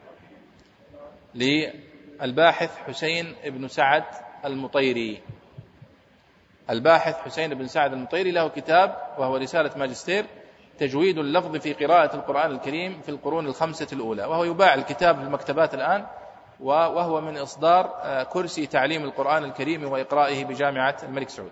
للباحث حسين بن سعد المطيري. الباحث حسين بن سعد المطيري له كتاب وهو رسالة ماجستير، تجويد اللفظ في قراءة القرآن الكريم في القرون الخمسة الأولى، وهو يباع الكتاب في المكتبات الآن، وهو من إصدار كرسي تعليم القرآن الكريم وإقرائه بجامعة الملك سعود.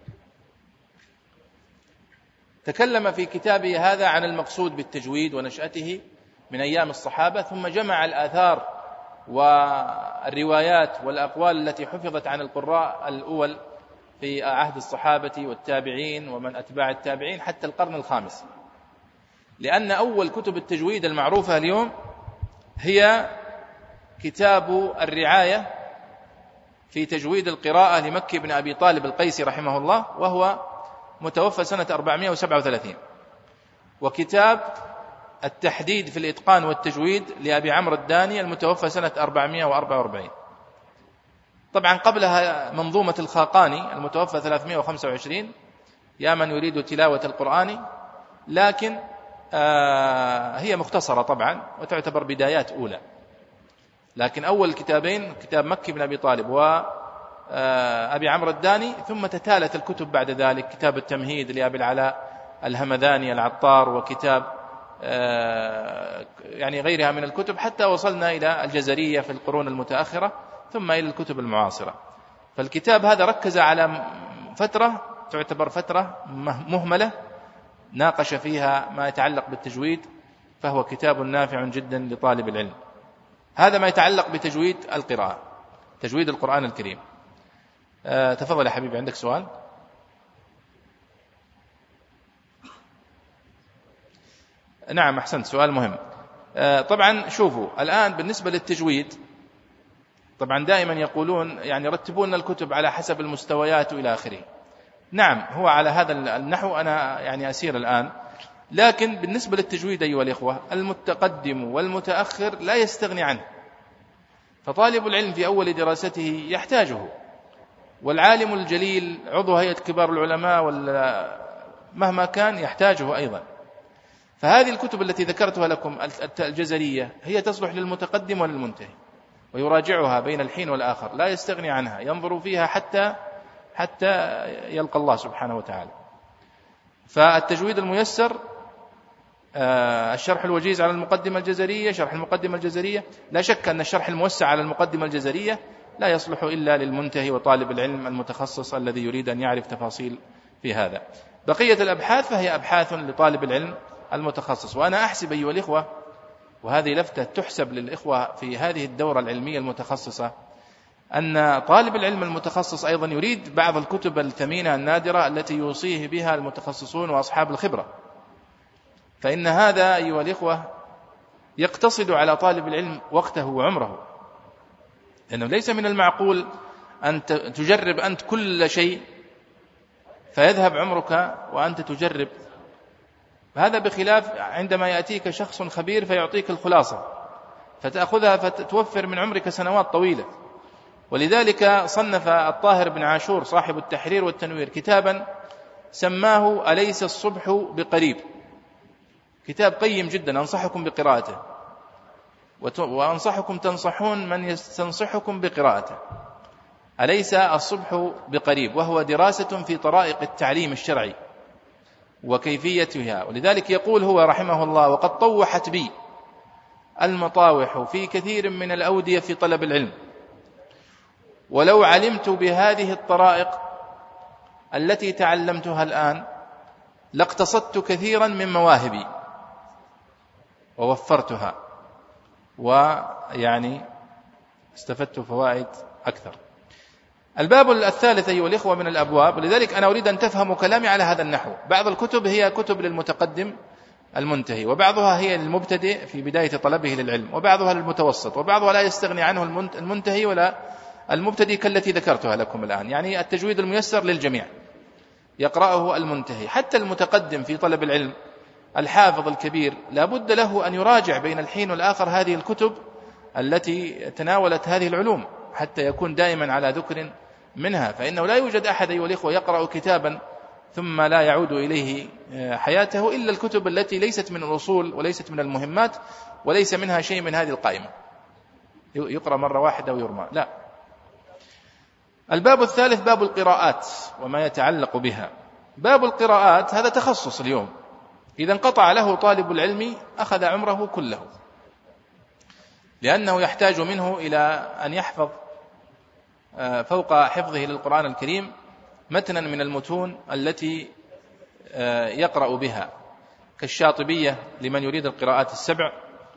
تكلم في كتابه هذا عن المقصود بالتجويد ونشأته من أيام الصحابة، ثم جمع الآثار والروايات والأقوال التي حفظت عن القراء الأول في عهد الصحابة والتابعين ومن أتباع التابعين حتى القرن الخامس. لأن أول كتب التجويد المعروفة اليوم هي كتاب الرعاية في تجويد القراءة لمكي بن أبي طالب القيسي رحمه الله، وهو متوفى سنة أربعمائة وسبعة وثلاثين، وكتاب التحديد في الإتقان والتجويد لأبي عمرو الداني المتوفى سنة أربعمائة وأربعة وأربعين. طبعا قبلها منظومة الخاقاني المتوفى ثلاثمائة وخمسة وعشرين يا من يريد تلاوة القرآن، لكن آه هي مختصرة طبعا وتعتبر بدايات أولى، لكن أول كتابين كتاب مكي بن أبي طالب وأبي عمرو الداني، ثم تتالت الكتب بعد ذلك، كتاب التمهيد لأبي العلاء الهمذاني العطار، وكتاب آه يعني غيرها من الكتب، حتى وصلنا إلى الجزرية في القرون المتأخرة، ثم إلى الكتب المعاصرة. فالكتاب هذا ركز على فترة تعتبر فترة مهملة ناقش فيها ما يتعلق بالتجويد، فهو كتاب نافع جدا لطالب العلم. هذا ما يتعلق بتجويد القراءة، تجويد القرآن الكريم. أه تفضل يا حبيبي، عندك سؤال؟ نعم أحسنت، سؤال مهم. أه طبعا شوفوا الآن بالنسبة للتجويد، طبعا دائما يقولون يعني رتبون الكتب على حسب المستويات وإلى آخره. نعم هو على هذا النحو أنا يعني أسير الآن، لكن بالنسبة للتجويد أيها الإخوة المتقدم والمتأخر لا يستغني عنه، فطالب العلم في أول دراسته يحتاجه، والعالم الجليل عضو هيئة كبار العلماء مهما كان يحتاجه أيضا. فهذه الكتب التي ذكرتها لكم الجزرية هي تصلح للمتقدم وللمنتهي، ويراجعها بين الحين والآخر، لا يستغني عنها، ينظر فيها حتى حتى يلقى الله سبحانه وتعالى. فالتجويد الميسر، الشرح الوجيز على المقدمة الجزرية، شرح المقدمة الجزرية، لا شك أن الشرح الموسع على المقدمة الجزرية لا يصلح إلا للمنتهي وطالب العلم المتخصص الذي يريد أن يعرف تفاصيل في هذا. بقية الأبحاث فهي أبحاث لطالب العلم المتخصص. وأنا أحسب أيها الإخوة، وهذه لفتة تحسب للإخوة في هذه الدورة العلمية المتخصصة، أن طالب العلم المتخصص أيضا يريد بعض الكتب الثمينة النادرة التي يوصيه بها المتخصصون وأصحاب الخبرة، فإن هذا أيها الإخوة يقتصد على طالب العلم وقته وعمره، لأنه ليس من المعقول أن تجرب أنت كل شيء فيذهب عمرك وأنت تجرب. هذا بخلاف عندما يأتيك شخص خبير فيعطيك الخلاصة فتأخذها فتوفر من عمرك سنوات طويلة. ولذلك صنف الطاهر بن عاشور صاحب التحرير والتنوير كتابا سماه أليس الصبح بقريب، كتاب قيم جدا أنصحكم بقراءته، وأنصحكم تنصحون من يستنصحكم بقراءته. أليس الصبح بقريب، وهو دراسة في طرائق التعليم الشرعي وكيفيتها. ولذلك يقول هو رحمه الله: وقد طوحت بي المطاوح في كثير من الأودية في طلب العلم، ولو علمت بهذه الطرائق التي تعلمتها الآن لاقتصدت كثيرا من مواهبي ووفرتها، ويعني استفدت فوائد أكثر. الباب الثالث أيها الإخوة من الأبواب، لذلك أنا أريد أن تفهموا كلامي على هذا النحو. بعض الكتب هي كتب للمتقدم المنتهي، وبعضها هي للمبتدئ في بداية طلبه للعلم، وبعضها للمتوسط، وبعضها لا يستغني عنه المنتهي ولا المبتدئ كالتي ذكرتها لكم الآن. يعني التجويد الميسر للجميع يقرأه المنتهي. حتى المتقدم في طلب العلم الحافظ الكبير لا بد له أن يراجع بين الحين والآخر هذه الكتب التي تناولت هذه العلوم حتى يكون دائما على ذكر منها، فإنه لا يوجد أحد أيها الإخوة يقرأ كتابا ثم لا يعود إليه حياته إلا الكتب التي ليست من الأصول وليست من المهمات وليس منها شيء من هذه القائمة، يقرأ مرة واحدة ويرمى، لا. الباب الثالث باب القراءات وما يتعلق بها. باب القراءات هذا تخصص اليوم، إذا انقطع له طالب العلم أخذ عمره كله، لأنه يحتاج منه إلى أن يحفظ فوق حفظه للقرآن الكريم متنا من المتون التي يقرأ بها، كالشاطبية لمن يريد القراءات السبع،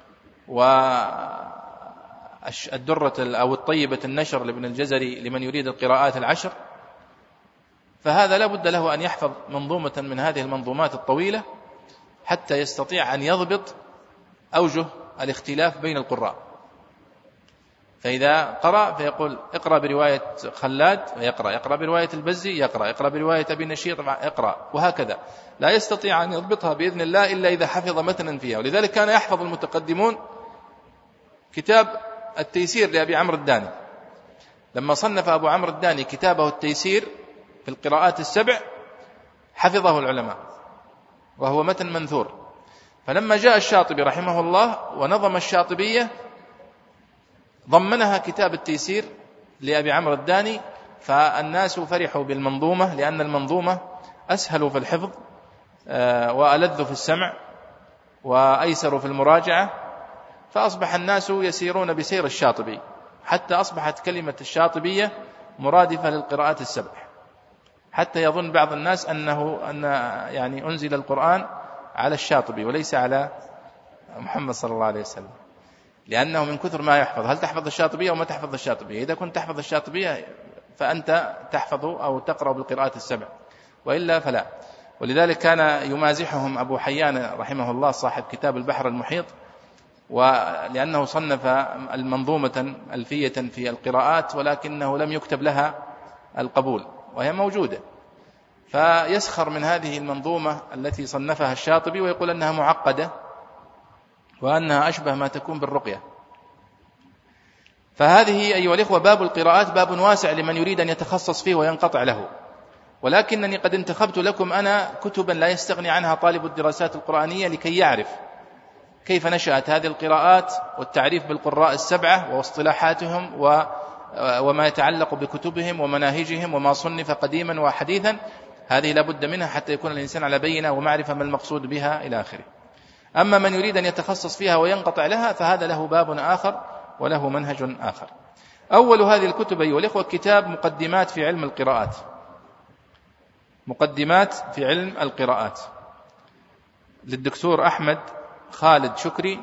والدرة أو الطيبة النشر لابن الجزري لمن يريد القراءات العشر. فهذا لا بد له أن يحفظ منظومة من هذه المنظومات الطويلة حتى يستطيع أن يضبط أوجه الاختلاف بين القراء. فإذا قرأ فيقول اقرأ برواية خلاد يقرأ، يقرأ برواية البزي يقرأ، يقرأ برواية أبي نشيط يقرأ، وهكذا. لا يستطيع أن يضبطها بإذن الله إلا إذا حفظ متنا فيها. ولذلك كان يحفظ المتقدمون كتاب التيسير لأبي عمرو الداني. لما صنف أبو عمرو الداني كتابه التيسير في القراءات السبع حفظه العلماء، وهو متن منثور. فلما جاء الشاطبي رحمه الله ونظم الشاطبية ضمنها كتاب التيسير لأبي عمرو الداني، فالناس فرحوا بالمنظومة، لأن المنظومة أسهل في الحفظ وألذ في السمع وأيسر في المراجعة، فأصبح الناس يسيرون بسير الشاطبي، حتى أصبحت كلمة الشاطبية مرادفة للقراءات السبع، حتى يظن بعض الناس أنه أن يعني أنزل القرآن على الشاطبي وليس على محمد صلى الله عليه وسلم، لأنه من كثر ما يحفظ. هل تحفظ الشاطبية أو ما تحفظ الشاطبية؟ إذا كنت تحفظ الشاطبية فأنت تحفظ أو تقرأ بالقراءات السبع، وإلا فلا. ولذلك كان يمازحهم أبو حيان رحمه الله صاحب كتاب البحر المحيط، ولأنه صنف المنظومة ألفية في القراءات ولكنه لم يكتب لها القبول وهي موجودة، فيسخر من هذه المنظومة التي صنفها الشاطبي ويقول أنها معقدة وأنها أشبه ما تكون بالرقية. فهذه أيها الإخوة باب القراءات باب واسع لمن يريد أن يتخصص فيه وينقطع له، ولكنني قد انتخبت لكم أنا كتبا لا يستغني عنها طالب الدراسات القرآنية لكي يعرف كيف نشأت هذه القراءات والتعريف بالقراء السبعة واصطلاحاتهم وما يتعلق بكتبهم ومناهجهم وما صنف قديما وحديثا. هذه لابد منها حتى يكون الإنسان على بينة ومعرفة ما المقصود بها إلى آخره. أما من يريد أن يتخصص فيها وينقطع لها فهذا له باب آخر وله منهج آخر. أول هذه الكتب أيها الإخوة كتاب مقدمات في علم القراءات، مقدمات في علم القراءات للدكتور أحمد خالد شكري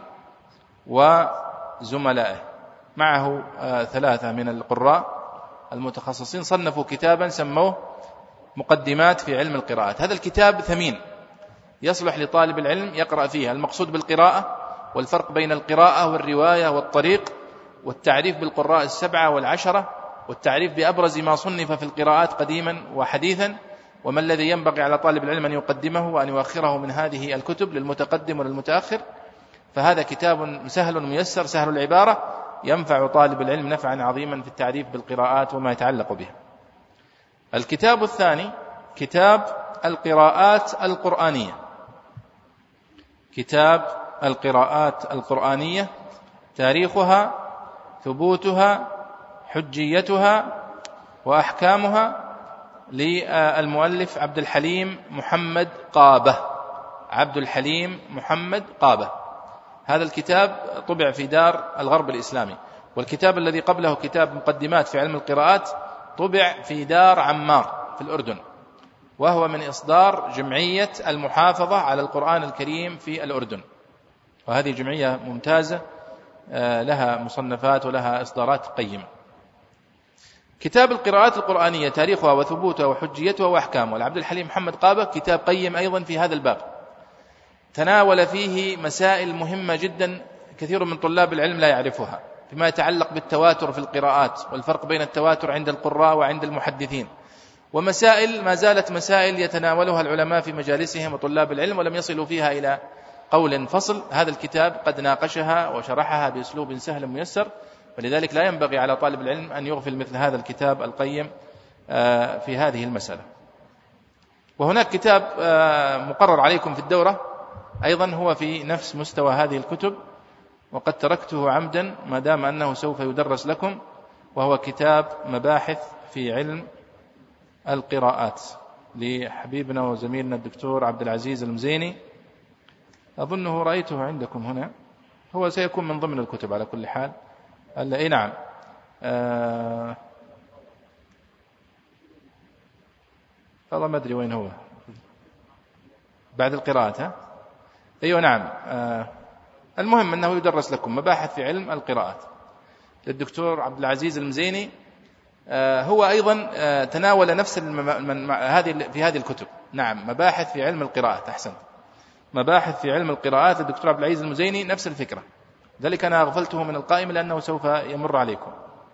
وزملائه، معه ثلاثة من القراء المتخصصين صنفوا كتابا سموه مقدمات في علم القراءات. هذا الكتاب ثمين يصلح لطالب العلم يقرأ فيه المقصود بالقراءة والفرق بين القراءة والرواية والطريق والتعريف بالقراء السبعة والعشرة والتعريف بأبرز ما صنف في القراءات قديما وحديثا، وما الذي ينبغي على طالب العلم أن يقدمه وأن يؤخره من هذه الكتب للمتقدم وللمتأخر. فهذا كتاب سهل ميسر سهل العبارة ينفع طالب العلم نفعا عظيما في التعريف بالقراءات وما يتعلق بها. الكتاب الثاني كتاب القراءات القرآنية، كتاب القراءات القرآنية، تاريخها ثبوتها حجيتها وأحكامها، للمؤلف عبد الحليم محمد قابة، عبد الحليم محمد قابة. هذا الكتاب طبع في دار الغرب الإسلامي، والكتاب الذي قبله كتاب مقدمات في علم القراءات طبع في دار عمار في الأردن، وهو من إصدار جمعية المحافظة على القرآن الكريم في الأردن، وهذه جمعية ممتازة لها مصنفات ولها إصدارات قيمة. كتاب القراءات القرآنية تاريخها وثبوتها وحجيتها وأحكامها لعبد الحليم محمد قابة كتاب قيم أيضا في هذا الباب، تناول فيه مسائل مهمة جدا كثير من طلاب العلم لا يعرفها فيما يتعلق بالتواتر في القراءات والفرق بين التواتر عند القراء وعند المحدثين، ومسائل ما زالت مسائل يتناولها العلماء في مجالسهم وطلاب العلم ولم يصلوا فيها إلى قول فصل. هذا الكتاب قد ناقشها وشرحها بأسلوب سهل ميسر، فلذلك لا ينبغي على طالب العلم أن يغفل مثل هذا الكتاب القيم في هذه المسألة. وهناك كتاب مقرر عليكم في الدورة أيضا هو في نفس مستوى هذه الكتب، وقد تركته عمدا ما دام أنه سوف يدرس لكم، وهو كتاب مباحث في علم القراءات لحبيبنا وزميلنا الدكتور عبد العزيز المزيني، أظنه رأيته عندكم هنا، هو سيكون من ضمن الكتب على كل حال. أي نعم آه والله ما أدري وين هو بعد القراءة ها؟ أيوة نعم آه المهم أنه يدرس لكم مباحث في علم القراءات للدكتور عبد العزيز المزيني. آه هو أيضا آه تناول نفس الم... هذه في هذه الكتب. نعم مباحث في علم القراءات، أحسنت، مباحث في علم القراءات للدكتور عبد العزيز المزيني نفس الفكرة، ذلك أنا أغفلته من القائمة لأنه سوف يمر عليكم.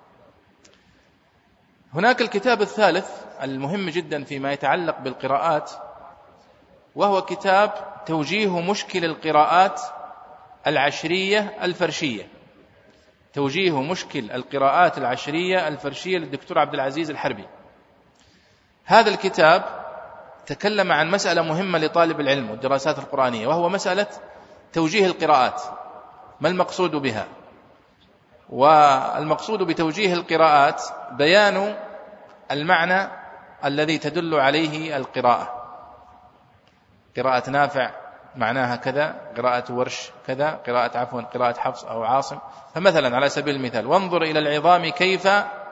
هناك الكتاب الثالث المهم جدا فيما يتعلق بالقراءات، وهو كتاب توجيه مشكل القراءات العشرية الفرشية. توجيه مشكل القراءات العشرية الفرشية للدكتور عبد العزيز الحربي. هذا الكتاب تكلم عن مسألة مهمة لطالب العلم والدراسات القرآنية، وهو مسألة توجيه القراءات، ما المقصود بها؟ والمقصود بتوجيه القراءات بيان المعنى الذي تدل عليه القراءة. قراءة نافع معناها كذا، قراءة ورش كذا، قراءة عفوا قراءة حفص أو عاصم. فمثلا على سبيل المثال: وانظر إلى العظام كيف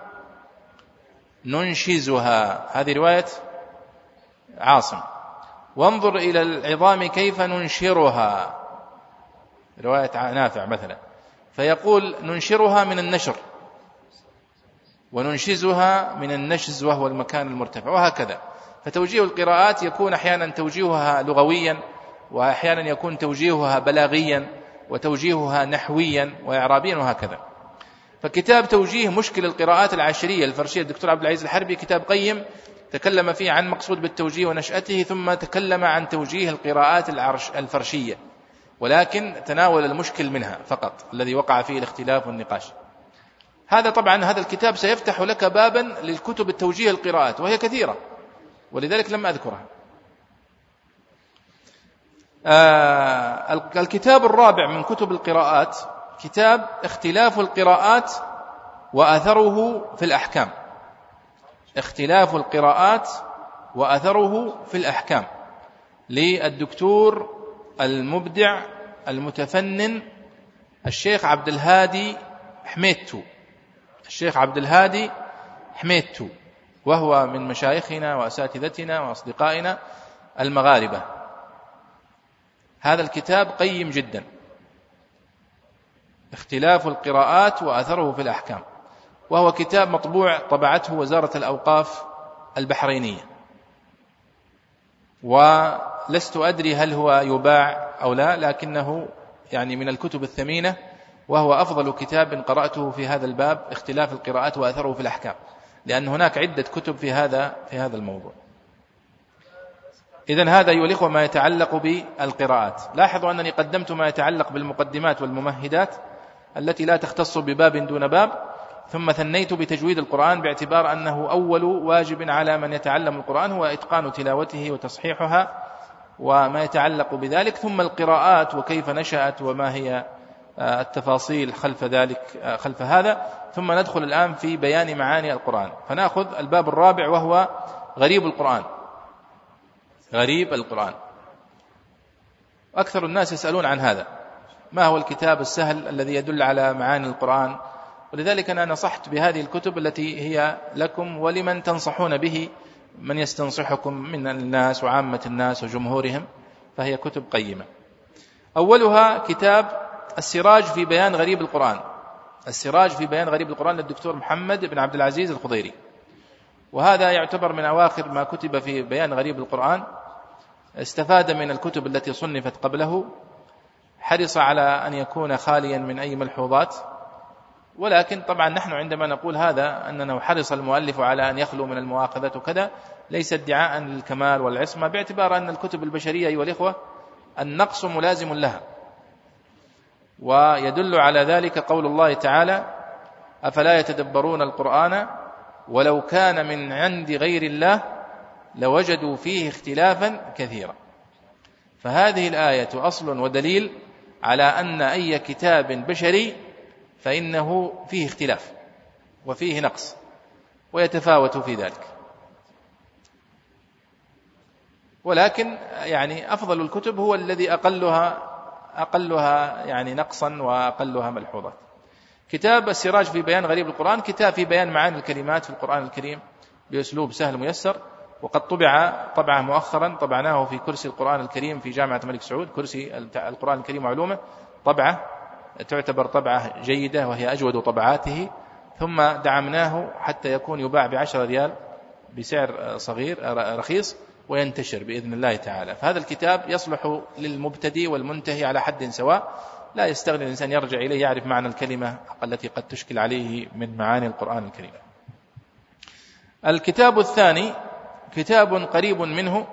ننشزها، هذه رواية عاصم. وانظر إلى العظام كيف ننشرها، رواية نافع مثلا. فيقول ننشرها من النشر، وننشزها من النشز وهو المكان المرتفع، وهكذا. فتوجيه القراءات يكون أحيانا توجيهها لغويا، وأحيانا يكون توجيهها بلاغيا، وتوجيهها نحويا وإعرابيا، وهكذا. فكتاب توجيه مشكل القراءات العشرية الفرشية الدكتور عبد العزيز الحربي كتاب قيم، تكلم فيه عن مقصود بالتوجيه ونشأته، ثم تكلم عن توجيه القراءات الفرشية، ولكن تناول المشكل منها فقط الذي وقع فيه الاختلاف والنقاش. هذا طبعا هذا الكتاب سيفتح لك بابا للكتب التوجيه القراءات، وهي كثيرة، ولذلك لم أذكرها. آه الكتاب الرابع من كتب القراءات كتاب اختلاف القراءات وأثره في الأحكام. اختلاف القراءات وأثره في الأحكام للدكتور المبدع المتفنن الشيخ عبد الهادي حميدتو. الشيخ عبد الهادي حميدتو، وهو من مشايخنا وأساتذتنا وأصدقائنا المغاربة. هذا الكتاب قيم جدا، اختلاف القراءات وأثره في الأحكام، وهو كتاب مطبوع طبعته وزارة الأوقاف البحرينية، ولست أدري هل هو يباع أو لا، لكنه يعني من الكتب الثمينة، وهو أفضل كتاب قرأته في هذا الباب، اختلاف القراءات وأثره في الأحكام، لأن هناك عدة كتب في هذا في هذا الموضوع. إذن هذا أيها الإخوة ما يتعلق بالقراءات. لاحظوا أنني قدمت ما يتعلق بالمقدمات والممهدات التي لا تختص بباب دون باب، ثم ثنيت بتجويد القرآن باعتبار أنه أول واجب على من يتعلم القرآن هو إتقان تلاوته وتصحيحها وما يتعلق بذلك، ثم القراءات وكيف نشأت وما هي التفاصيل خلف ذلك خلف هذا، ثم ندخل الآن في بيان معاني القرآن. فنأخذ الباب الرابع وهو غريب القرآن. غريب القرآن أكثر الناس يسألون عن هذا، ما هو الكتاب السهل الذي يدل على معاني القرآن؟ ولذلك أنا نصحت بهذه الكتب التي هي لكم ولمن تنصحون به، من يستنصحكم من الناس وعامة الناس وجمهورهم، فهي كتب قيمة. أولها كتاب السراج في بيان غريب القرآن. السراج في بيان غريب القرآن للدكتور محمد بن عبد العزيز الخضيري، وهذا يعتبر من أواخر ما كتب في بيان غريب القرآن. استفاد من الكتب التي صنفت قبله، حرص على أن يكون خاليا من أي ملحوظات، ولكن طبعا نحن عندما نقول هذا أننا حرص المؤلف على أن يخلو من المؤاخذات وكذا، ليس ادعاء للكمال والعصمة، باعتبار أن الكتب البشرية أيها الإخوة النقص ملازم لها، ويدل على ذلك قول الله تعالى: أفلا يتدبرون القرآن ولو كان من عند غير الله لوجدوا فيه اختلافا كثيرا. فهذه الآية أصل ودليل على أن أي كتاب بشري فإنه فيه اختلاف وفيه نقص ويتفاوت في ذلك، ولكن يعني أفضل الكتب هو الذي أقلها أقلها يعني نقصا وأقلها ملحوظات. كتاب السراج في بيان غريب القرآن كتاب في بيان معاني الكلمات في القرآن الكريم بأسلوب سهل ميسر، وقد طبع طبعه مؤخرا، طبعناه في كرسي القرآن الكريم في جامعة الملك سعود، كرسي القرآن الكريم وعلومه، طبعة تعتبر طبعة جيدة وهي أجود طبعاته، ثم دعمناه حتى يكون يباع بعشرة ريال بسعر صغير رخيص وينتشر بإذن الله تعالى. فهذا الكتاب يصلح للمبتدئ والمنتهي على حد سواء، لا يستغني الإنسان يرجع إليه يعرف معنى الكلمة التي قد تشكل عليه من معاني القرآن الكريم. الكتاب الثاني كتاب قريب منه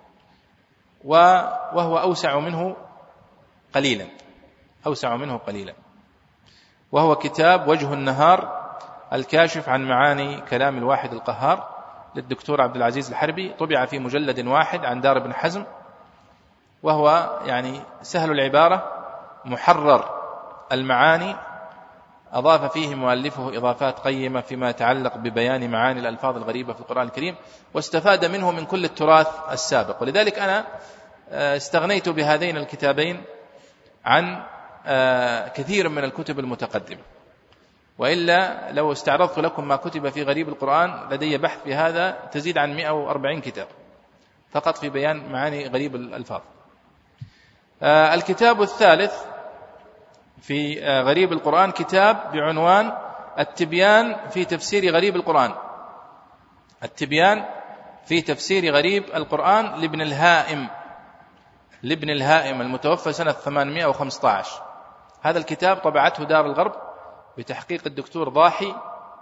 وهو أوسع منه قليلا أوسع منه قليلا وهو كتاب وجه النهار الكاشف عن معاني كلام الواحد القهار للدكتور عبد العزيز الحربي، طبع في مجلد واحد عن دار ابن حزم، وهو يعني سهل العبارة محرر المعاني، أضاف فيه مؤلفه إضافات قيمة فيما يتعلق ببيان معاني الألفاظ الغريبة في القرآن الكريم، واستفاد منه من كل التراث السابق. ولذلك أنا استغنيت بهذين الكتابين عن كثير من الكتب المتقدمة، وإلا لو استعرضت لكم ما كتب في غريب القرآن لدي بحث في هذا تزيد عن مئة وأربعين كتاب فقط في بيان معاني غريب الألفاظ. الكتاب الثالث في غريب القرآن كتاب بعنوان التبيان في تفسير غريب القرآن التبيان في تفسير غريب القرآن لابن الهائم لابن الهائم المتوفى سنة ثمانمائة وخمسة عشر. هذا الكتاب طبعته دار الغرب بتحقيق الدكتور ضاحي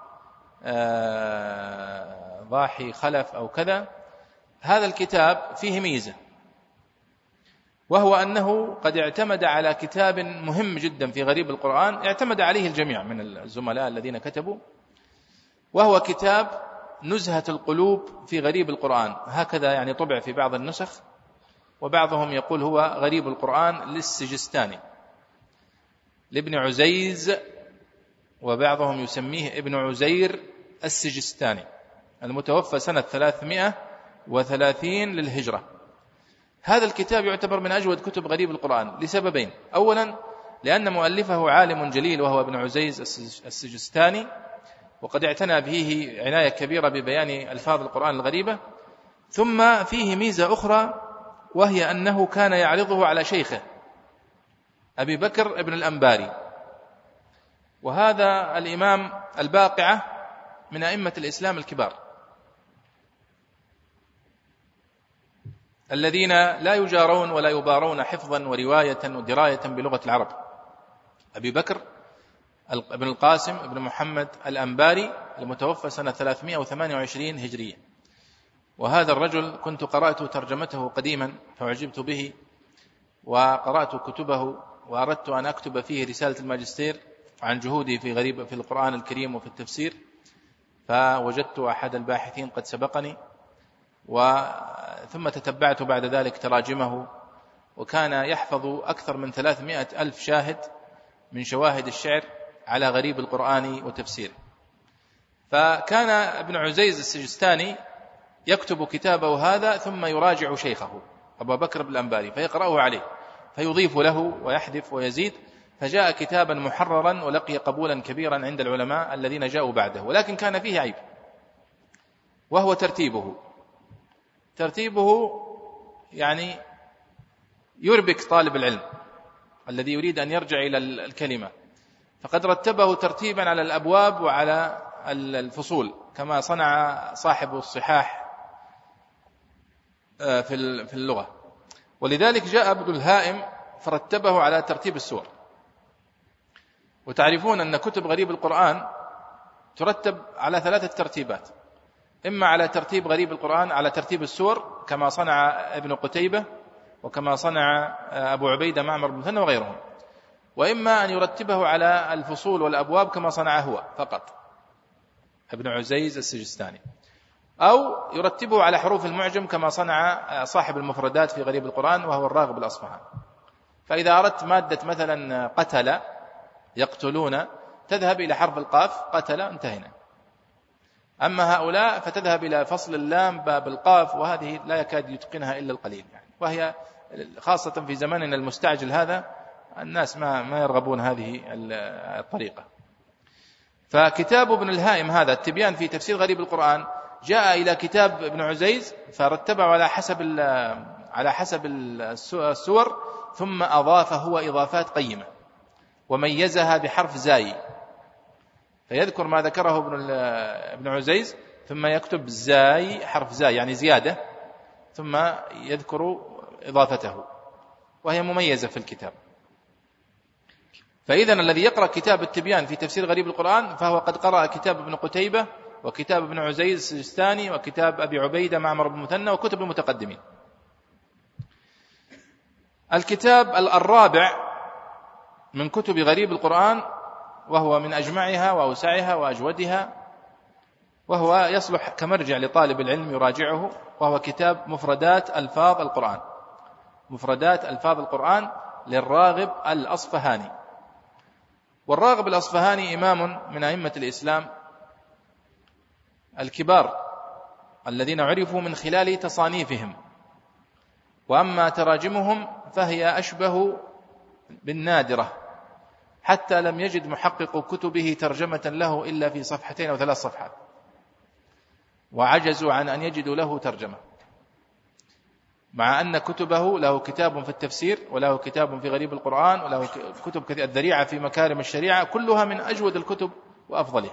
آه ضاحي خلف أو كذا. هذا الكتاب فيه ميزة، وهو أنه قد اعتمد على كتاب مهم جدا في غريب القرآن اعتمد عليه الجميع من الزملاء الذين كتبوا، وهو كتاب نزهة القلوب في غريب القرآن. هكذا يعني طبع في بعض النسخ، وبعضهم يقول هو غريب القرآن للسجستاني لابن عزيز، وبعضهم يسميه ابن عزير السجستاني المتوفى سنة ثلاثمائة وثلاثين للهجرة. هذا الكتاب يعتبر من أجود كتب غريب القرآن لسببين: أولا لأن مؤلفه عالم جليل وهو ابن عزيز السجستاني، وقد اعتنى به عناية كبيرة ببيان ألفاظ القرآن الغريبة، ثم فيه ميزة أخرى وهي أنه كان يعرضه على شيخه أبي بكر ابن الأنباري، وهذا الإمام الباقعة من أئمة الإسلام الكبار الذين لا يجارون ولا يبارون حفظا ورواية ودراية بلغة العرب. أبي بكر ابن القاسم ابن محمد الأنباري المتوفى سنة ثلاثمائة وثمانية وعشرين هجرية، وهذا الرجل كنت قرأت ترجمته قديما فعجبت به، وقرأت كتبه وأردت أن أكتب فيه رسالة الماجستير عن جهودي في غريب في القرآن الكريم وفي التفسير، فوجدت أحد الباحثين قد سبقني، ثم تتبعت بعد ذلك تراجمه، وكان يحفظ أكثر من ثلاثمائة ألف شاهد من شواهد الشعر على غريب القرآن وتفسيره. فكان ابن عزيز السجستاني يكتب كتابه هذا ثم يراجع شيخه أبا بكر بن الأنباري فيقرأه عليه فيضيف له ويحذف ويزيد، فجاء كتابا محررا ولقي قبولا كبيرا عند العلماء الذين جاءوا بعده، ولكن كان فيه عيب وهو ترتيبه ترتيبه يعني يربك طالب العلم الذي يريد أن يرجع إلى الكلمة، فقد رتبه ترتيبا على الأبواب وعلى الفصول كما صنع صاحب الصحاح في اللغة. ولذلك جاء ابن الهائم فرتبه على ترتيب السور. وتعرفون أن كتب غريب القرآن ترتب على ثلاثة ترتيبات: إما على ترتيب غريب القرآن على ترتيب السور كما صنع ابن قتيبة وكما صنع أبو عبيدة معمر بن مثنى وغيرهم، وإما أن يرتبه على الفصول والأبواب كما صنع هو فقط ابن عزيز السجستاني، أو يرتبه على حروف المعجم كما صنع صاحب المفردات في غريب القرآن وهو الراغب الأصفهاني. فإذا أردت مادة مثلا قتل يقتلون تذهب إلى حرف القاف قتل انتهينا، أما هؤلاء فتذهب إلى فصل اللام باب القاف، وهذه لا يكاد يتقنها إلا القليل يعني، وهي خاصة في زماننا المستعجل هذا الناس ما ما يرغبون هذه الطريقة. فكتاب ابن الهائم هذا التبيان في تفسير غريب القرآن جاء إلى كتاب ابن عزيز فرتبه على حسب على حسب السور، ثم أضاف هو إضافات قيمة وميزها بحرف زاي، فيذكر ما ذكره ابن ابن عزيز ثم يكتب زاي حرف زاي يعني زيادة، ثم يذكر إضافته وهي مميزة في الكتاب. فإذا الذي يقرأ كتاب التبيان في تفسير غريب القرآن فهو قد قرأ كتاب ابن قتيبة وكتاب ابن عزيز السجستاني وكتاب أبي عبيدة معمر بن مثنى وكتب المتقدمين. الكتاب الرابع من كتب غريب القرآن وهو من أجمعها وأوسعها وأجودها، وهو يصلح كمرجع لطالب العلم يراجعه، وهو كتاب مفردات ألفاظ القرآن. مفردات ألفاظ القرآن للراغب الأصفهاني. والراغب الأصفهاني إمام من أئمة الإسلام الكبار الذين عرفوا من خلال تصانيفهم، وأما تراجمهم فهي أشبه بالنادرة، حتى لم يجد محقق كتبه ترجمة له إلا في صفحتين أو ثلاث صفحات، وعجزوا عن أن يجدوا له ترجمة، مع أن كتبه له كتاب في التفسير وله كتاب في غريب القرآن وله كتب كثيرة، الذريعة في مكارم الشريعة، كلها من أجود الكتب وأفضلها.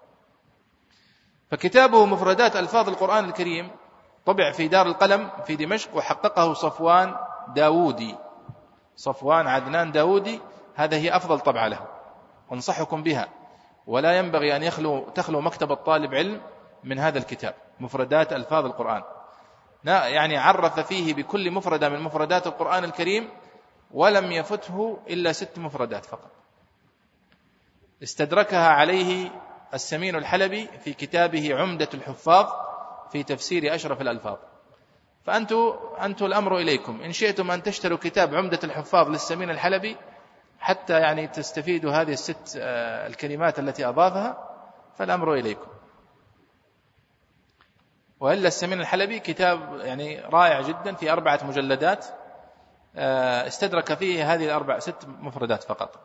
فكتابه مفردات ألفاظ القرآن الكريم طبع في دار القلم في دمشق، وحققه صفوان داودي، صفوان عدنان داودي، هذا هي أفضل طبعة له، أنصحكم بها، ولا ينبغي أن يخلو تخلو مكتب الطالب علم من هذا الكتاب مفردات ألفاظ القرآن. يعني عرف فيه بكل مفردة من مفردات القرآن الكريم، ولم يفته إلا ست مفردات فقط، استدركها عليه السمين الحلبي في كتابه عمدة الحفاظ في تفسير أشرف الألفاظ. فأنتوا أنتوا الأمر إليكم، إن شئتم أن تشتروا كتاب عمدة الحفاظ للسمين الحلبي حتى يعني تستفيدوا هذه الست الكلمات التي أضافها، فالأمر إليكم. وإلا السمين الحلبي كتاب يعني رائع جدا في أربعة مجلدات، استدرك فيه هذه الأربع ست مفردات فقط.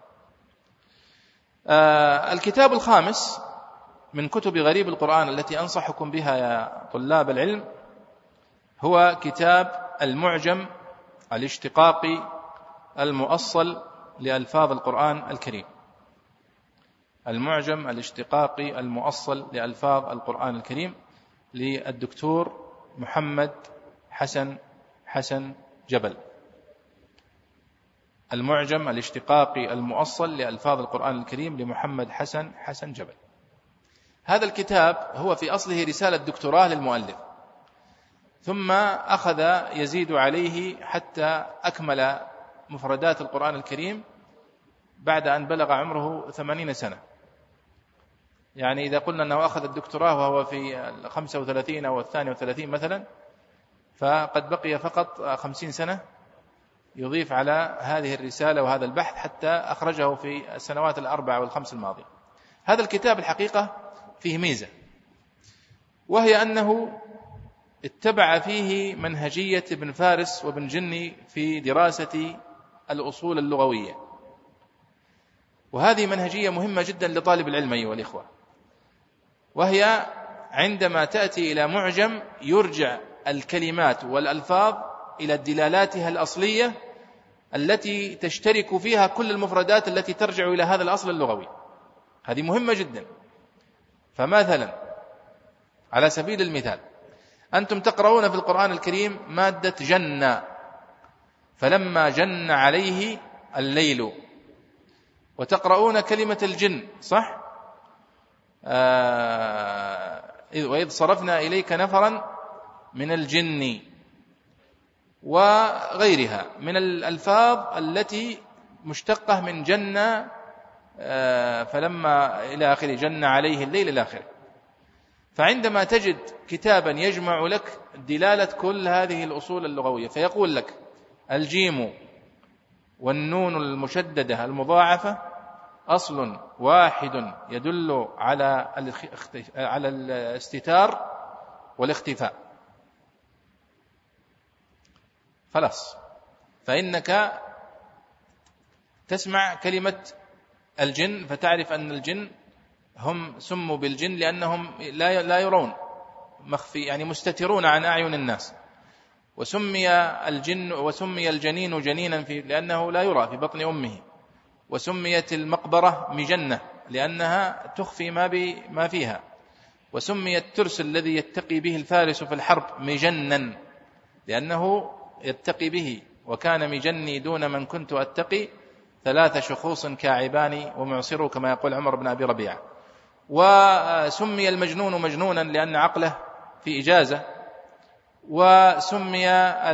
الكتاب الخامس من كتب غريب القرآن التي أنصحكم بها يا طلاب العلم هو كتاب المعجم الاشتقاقي المؤصل لألفاظ القرآن الكريم. المعجم الاشتقاقي المؤصل لألفاظ القرآن الكريم للدكتور محمد حسن حسن جبل. المعجم الاشتقاقي المؤصل لألفاظ القرآن الكريم لمحمد حسن حسن جبل. هذا الكتاب هو في أصله رسالة دكتوراه للمؤلف، ثم أخذ يزيد عليه حتى أكمل مفردات القرآن الكريم بعد أن بلغ عمره ثمانين سنة. يعني إذا قلنا أنه أخذ الدكتوراه وهو في الخمسة وثلاثين أو الثانية وثلاثين مثلا، فقد بقي فقط خمسين سنة يضيف على هذه الرسالة وهذا البحث حتى أخرجه في السنوات الأربع والخمس الماضية. هذا الكتاب الحقيقة فيه ميزة، وهي أنه اتبع فيه منهجية ابن فارس وابن جني في دراسة الأصول اللغوية، وهذه منهجية مهمة جدا لطالب العلم أيها الإخوة. وهي عندما تأتي إلى معجم يرجع الكلمات والألفاظ إلى دلالاتها الأصلية التي تشترك فيها كل المفردات التي ترجع إلى هذا الأصل اللغوي. هذه مهمة جدا. فمثلا على سبيل المثال أنتم تقرؤون في القرآن الكريم مادة جن، فلما جن عليه الليل، وتقرؤون كلمة الجن، صح؟ آه وإذ صرفنا إليك نفرا من الجن، وغيرها من الألفاظ التي مشتقة من جن، آه فلما إلى آخره، جن عليه الليل إلى آخره. فعندما تجد كتابا يجمع لك دلالة كل هذه الأصول اللغوية، فيقول لك الجيم والنون المشددة المضاعفة أصل واحد يدل على على الاستتار والاختفاء، خلاص، فإنك تسمع كلمة الجن فتعرف أن الجن هم سموا بالجن لأنهم لا لا يرون، مخفي يعني مستترون عن أعين الناس. وسمي الجن وسمي الجنين جنينا في لأنه لا يرى في بطن أمه. وسميت المقبرة مجنة لأنها تخفي ما ما فيها. وسمي الترس الذي يتقي به الفارس في الحرب مجنا لأنه يتقي به، وكان مجني دون من كنت أتقي، ثلاث شخوص كاعبان ومعصره كما يقول عمر بن أبي ربيعة. وسمي المجنون مجنونا لأن عقله في إجازة، وسمي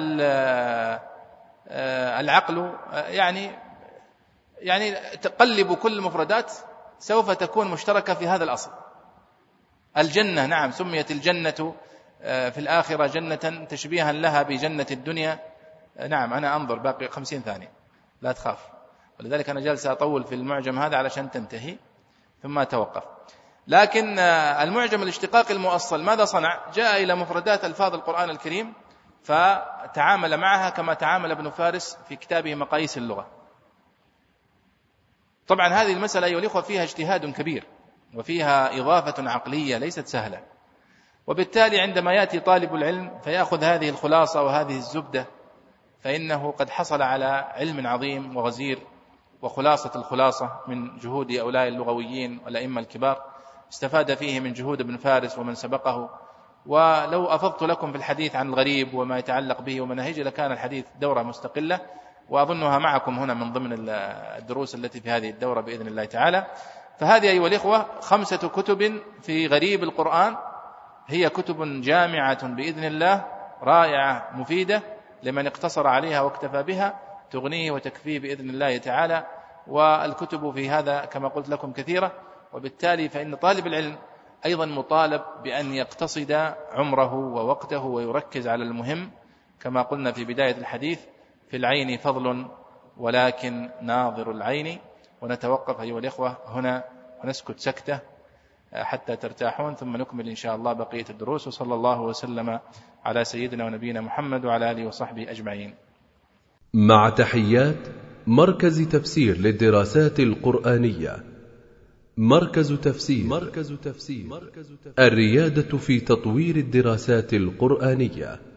العقل يعني يعني تقلب كل المفردات سوف تكون مشتركة في هذا الأصل. الجنة نعم سميت الجنة في الآخرة جنة تشبيها لها بجنة الدنيا. نعم أنا أنظر باقي خمسين ثانية لا تخاف، ولذلك أنا جالس أطول في المعجم هذا علشان تنتهي ثم أتوقف. لكن المعجم الاشتقاقي المؤصل ماذا صنع؟ جاء إلى مفردات ألفاظ القرآن الكريم فتعامل معها كما تعامل ابن فارس في كتابه مقاييس اللغة. طبعا هذه المسألة أيها الإخوة فيها اجتهاد كبير وفيها إضافة عقلية ليست سهلة، وبالتالي عندما يأتي طالب العلم فيأخذ هذه الخلاصة وهذه الزبدة فإنه قد حصل على علم عظيم وغزير وخلاصة الخلاصة من جهود أولاء اللغويين والأئمة الكبار، استفاد فيه من جهود ابن فارس ومن سبقه. ولو أفضت لكم في الحديث عن الغريب وما يتعلق به ومناهجه لكان الحديث دورة مستقلة، وأظنها معكم هنا من ضمن الدروس التي في هذه الدورة بإذن الله تعالى. فهذه أيها الإخوة خمسة كتب في غريب القرآن، هي كتب جامعة بإذن الله رائعة مفيدة لمن اقتصر عليها واكتفى بها، تغنيه وتكفيه بإذن الله تعالى. والكتب في هذا كما قلت لكم كثيرة، وبالتالي فإن طالب العلم أيضا مطالب بأن يقتصد عمره ووقته ويركز على المهم، كما قلنا في بداية الحديث في العين فضل ولكن ناظر العين. ونتوقف أيها الإخوة هنا ونسكت سكتة حتى ترتاحون، ثم نكمل إن شاء الله بقية الدروس. وصلى الله وسلم على سيدنا ونبينا محمد وعلى آله وصحبه أجمعين. مع تحيات مركز تفسير للدراسات القرآنية. مركز تفسير. مركز تفسير. الريادة في تطوير الدراسات القرآنية.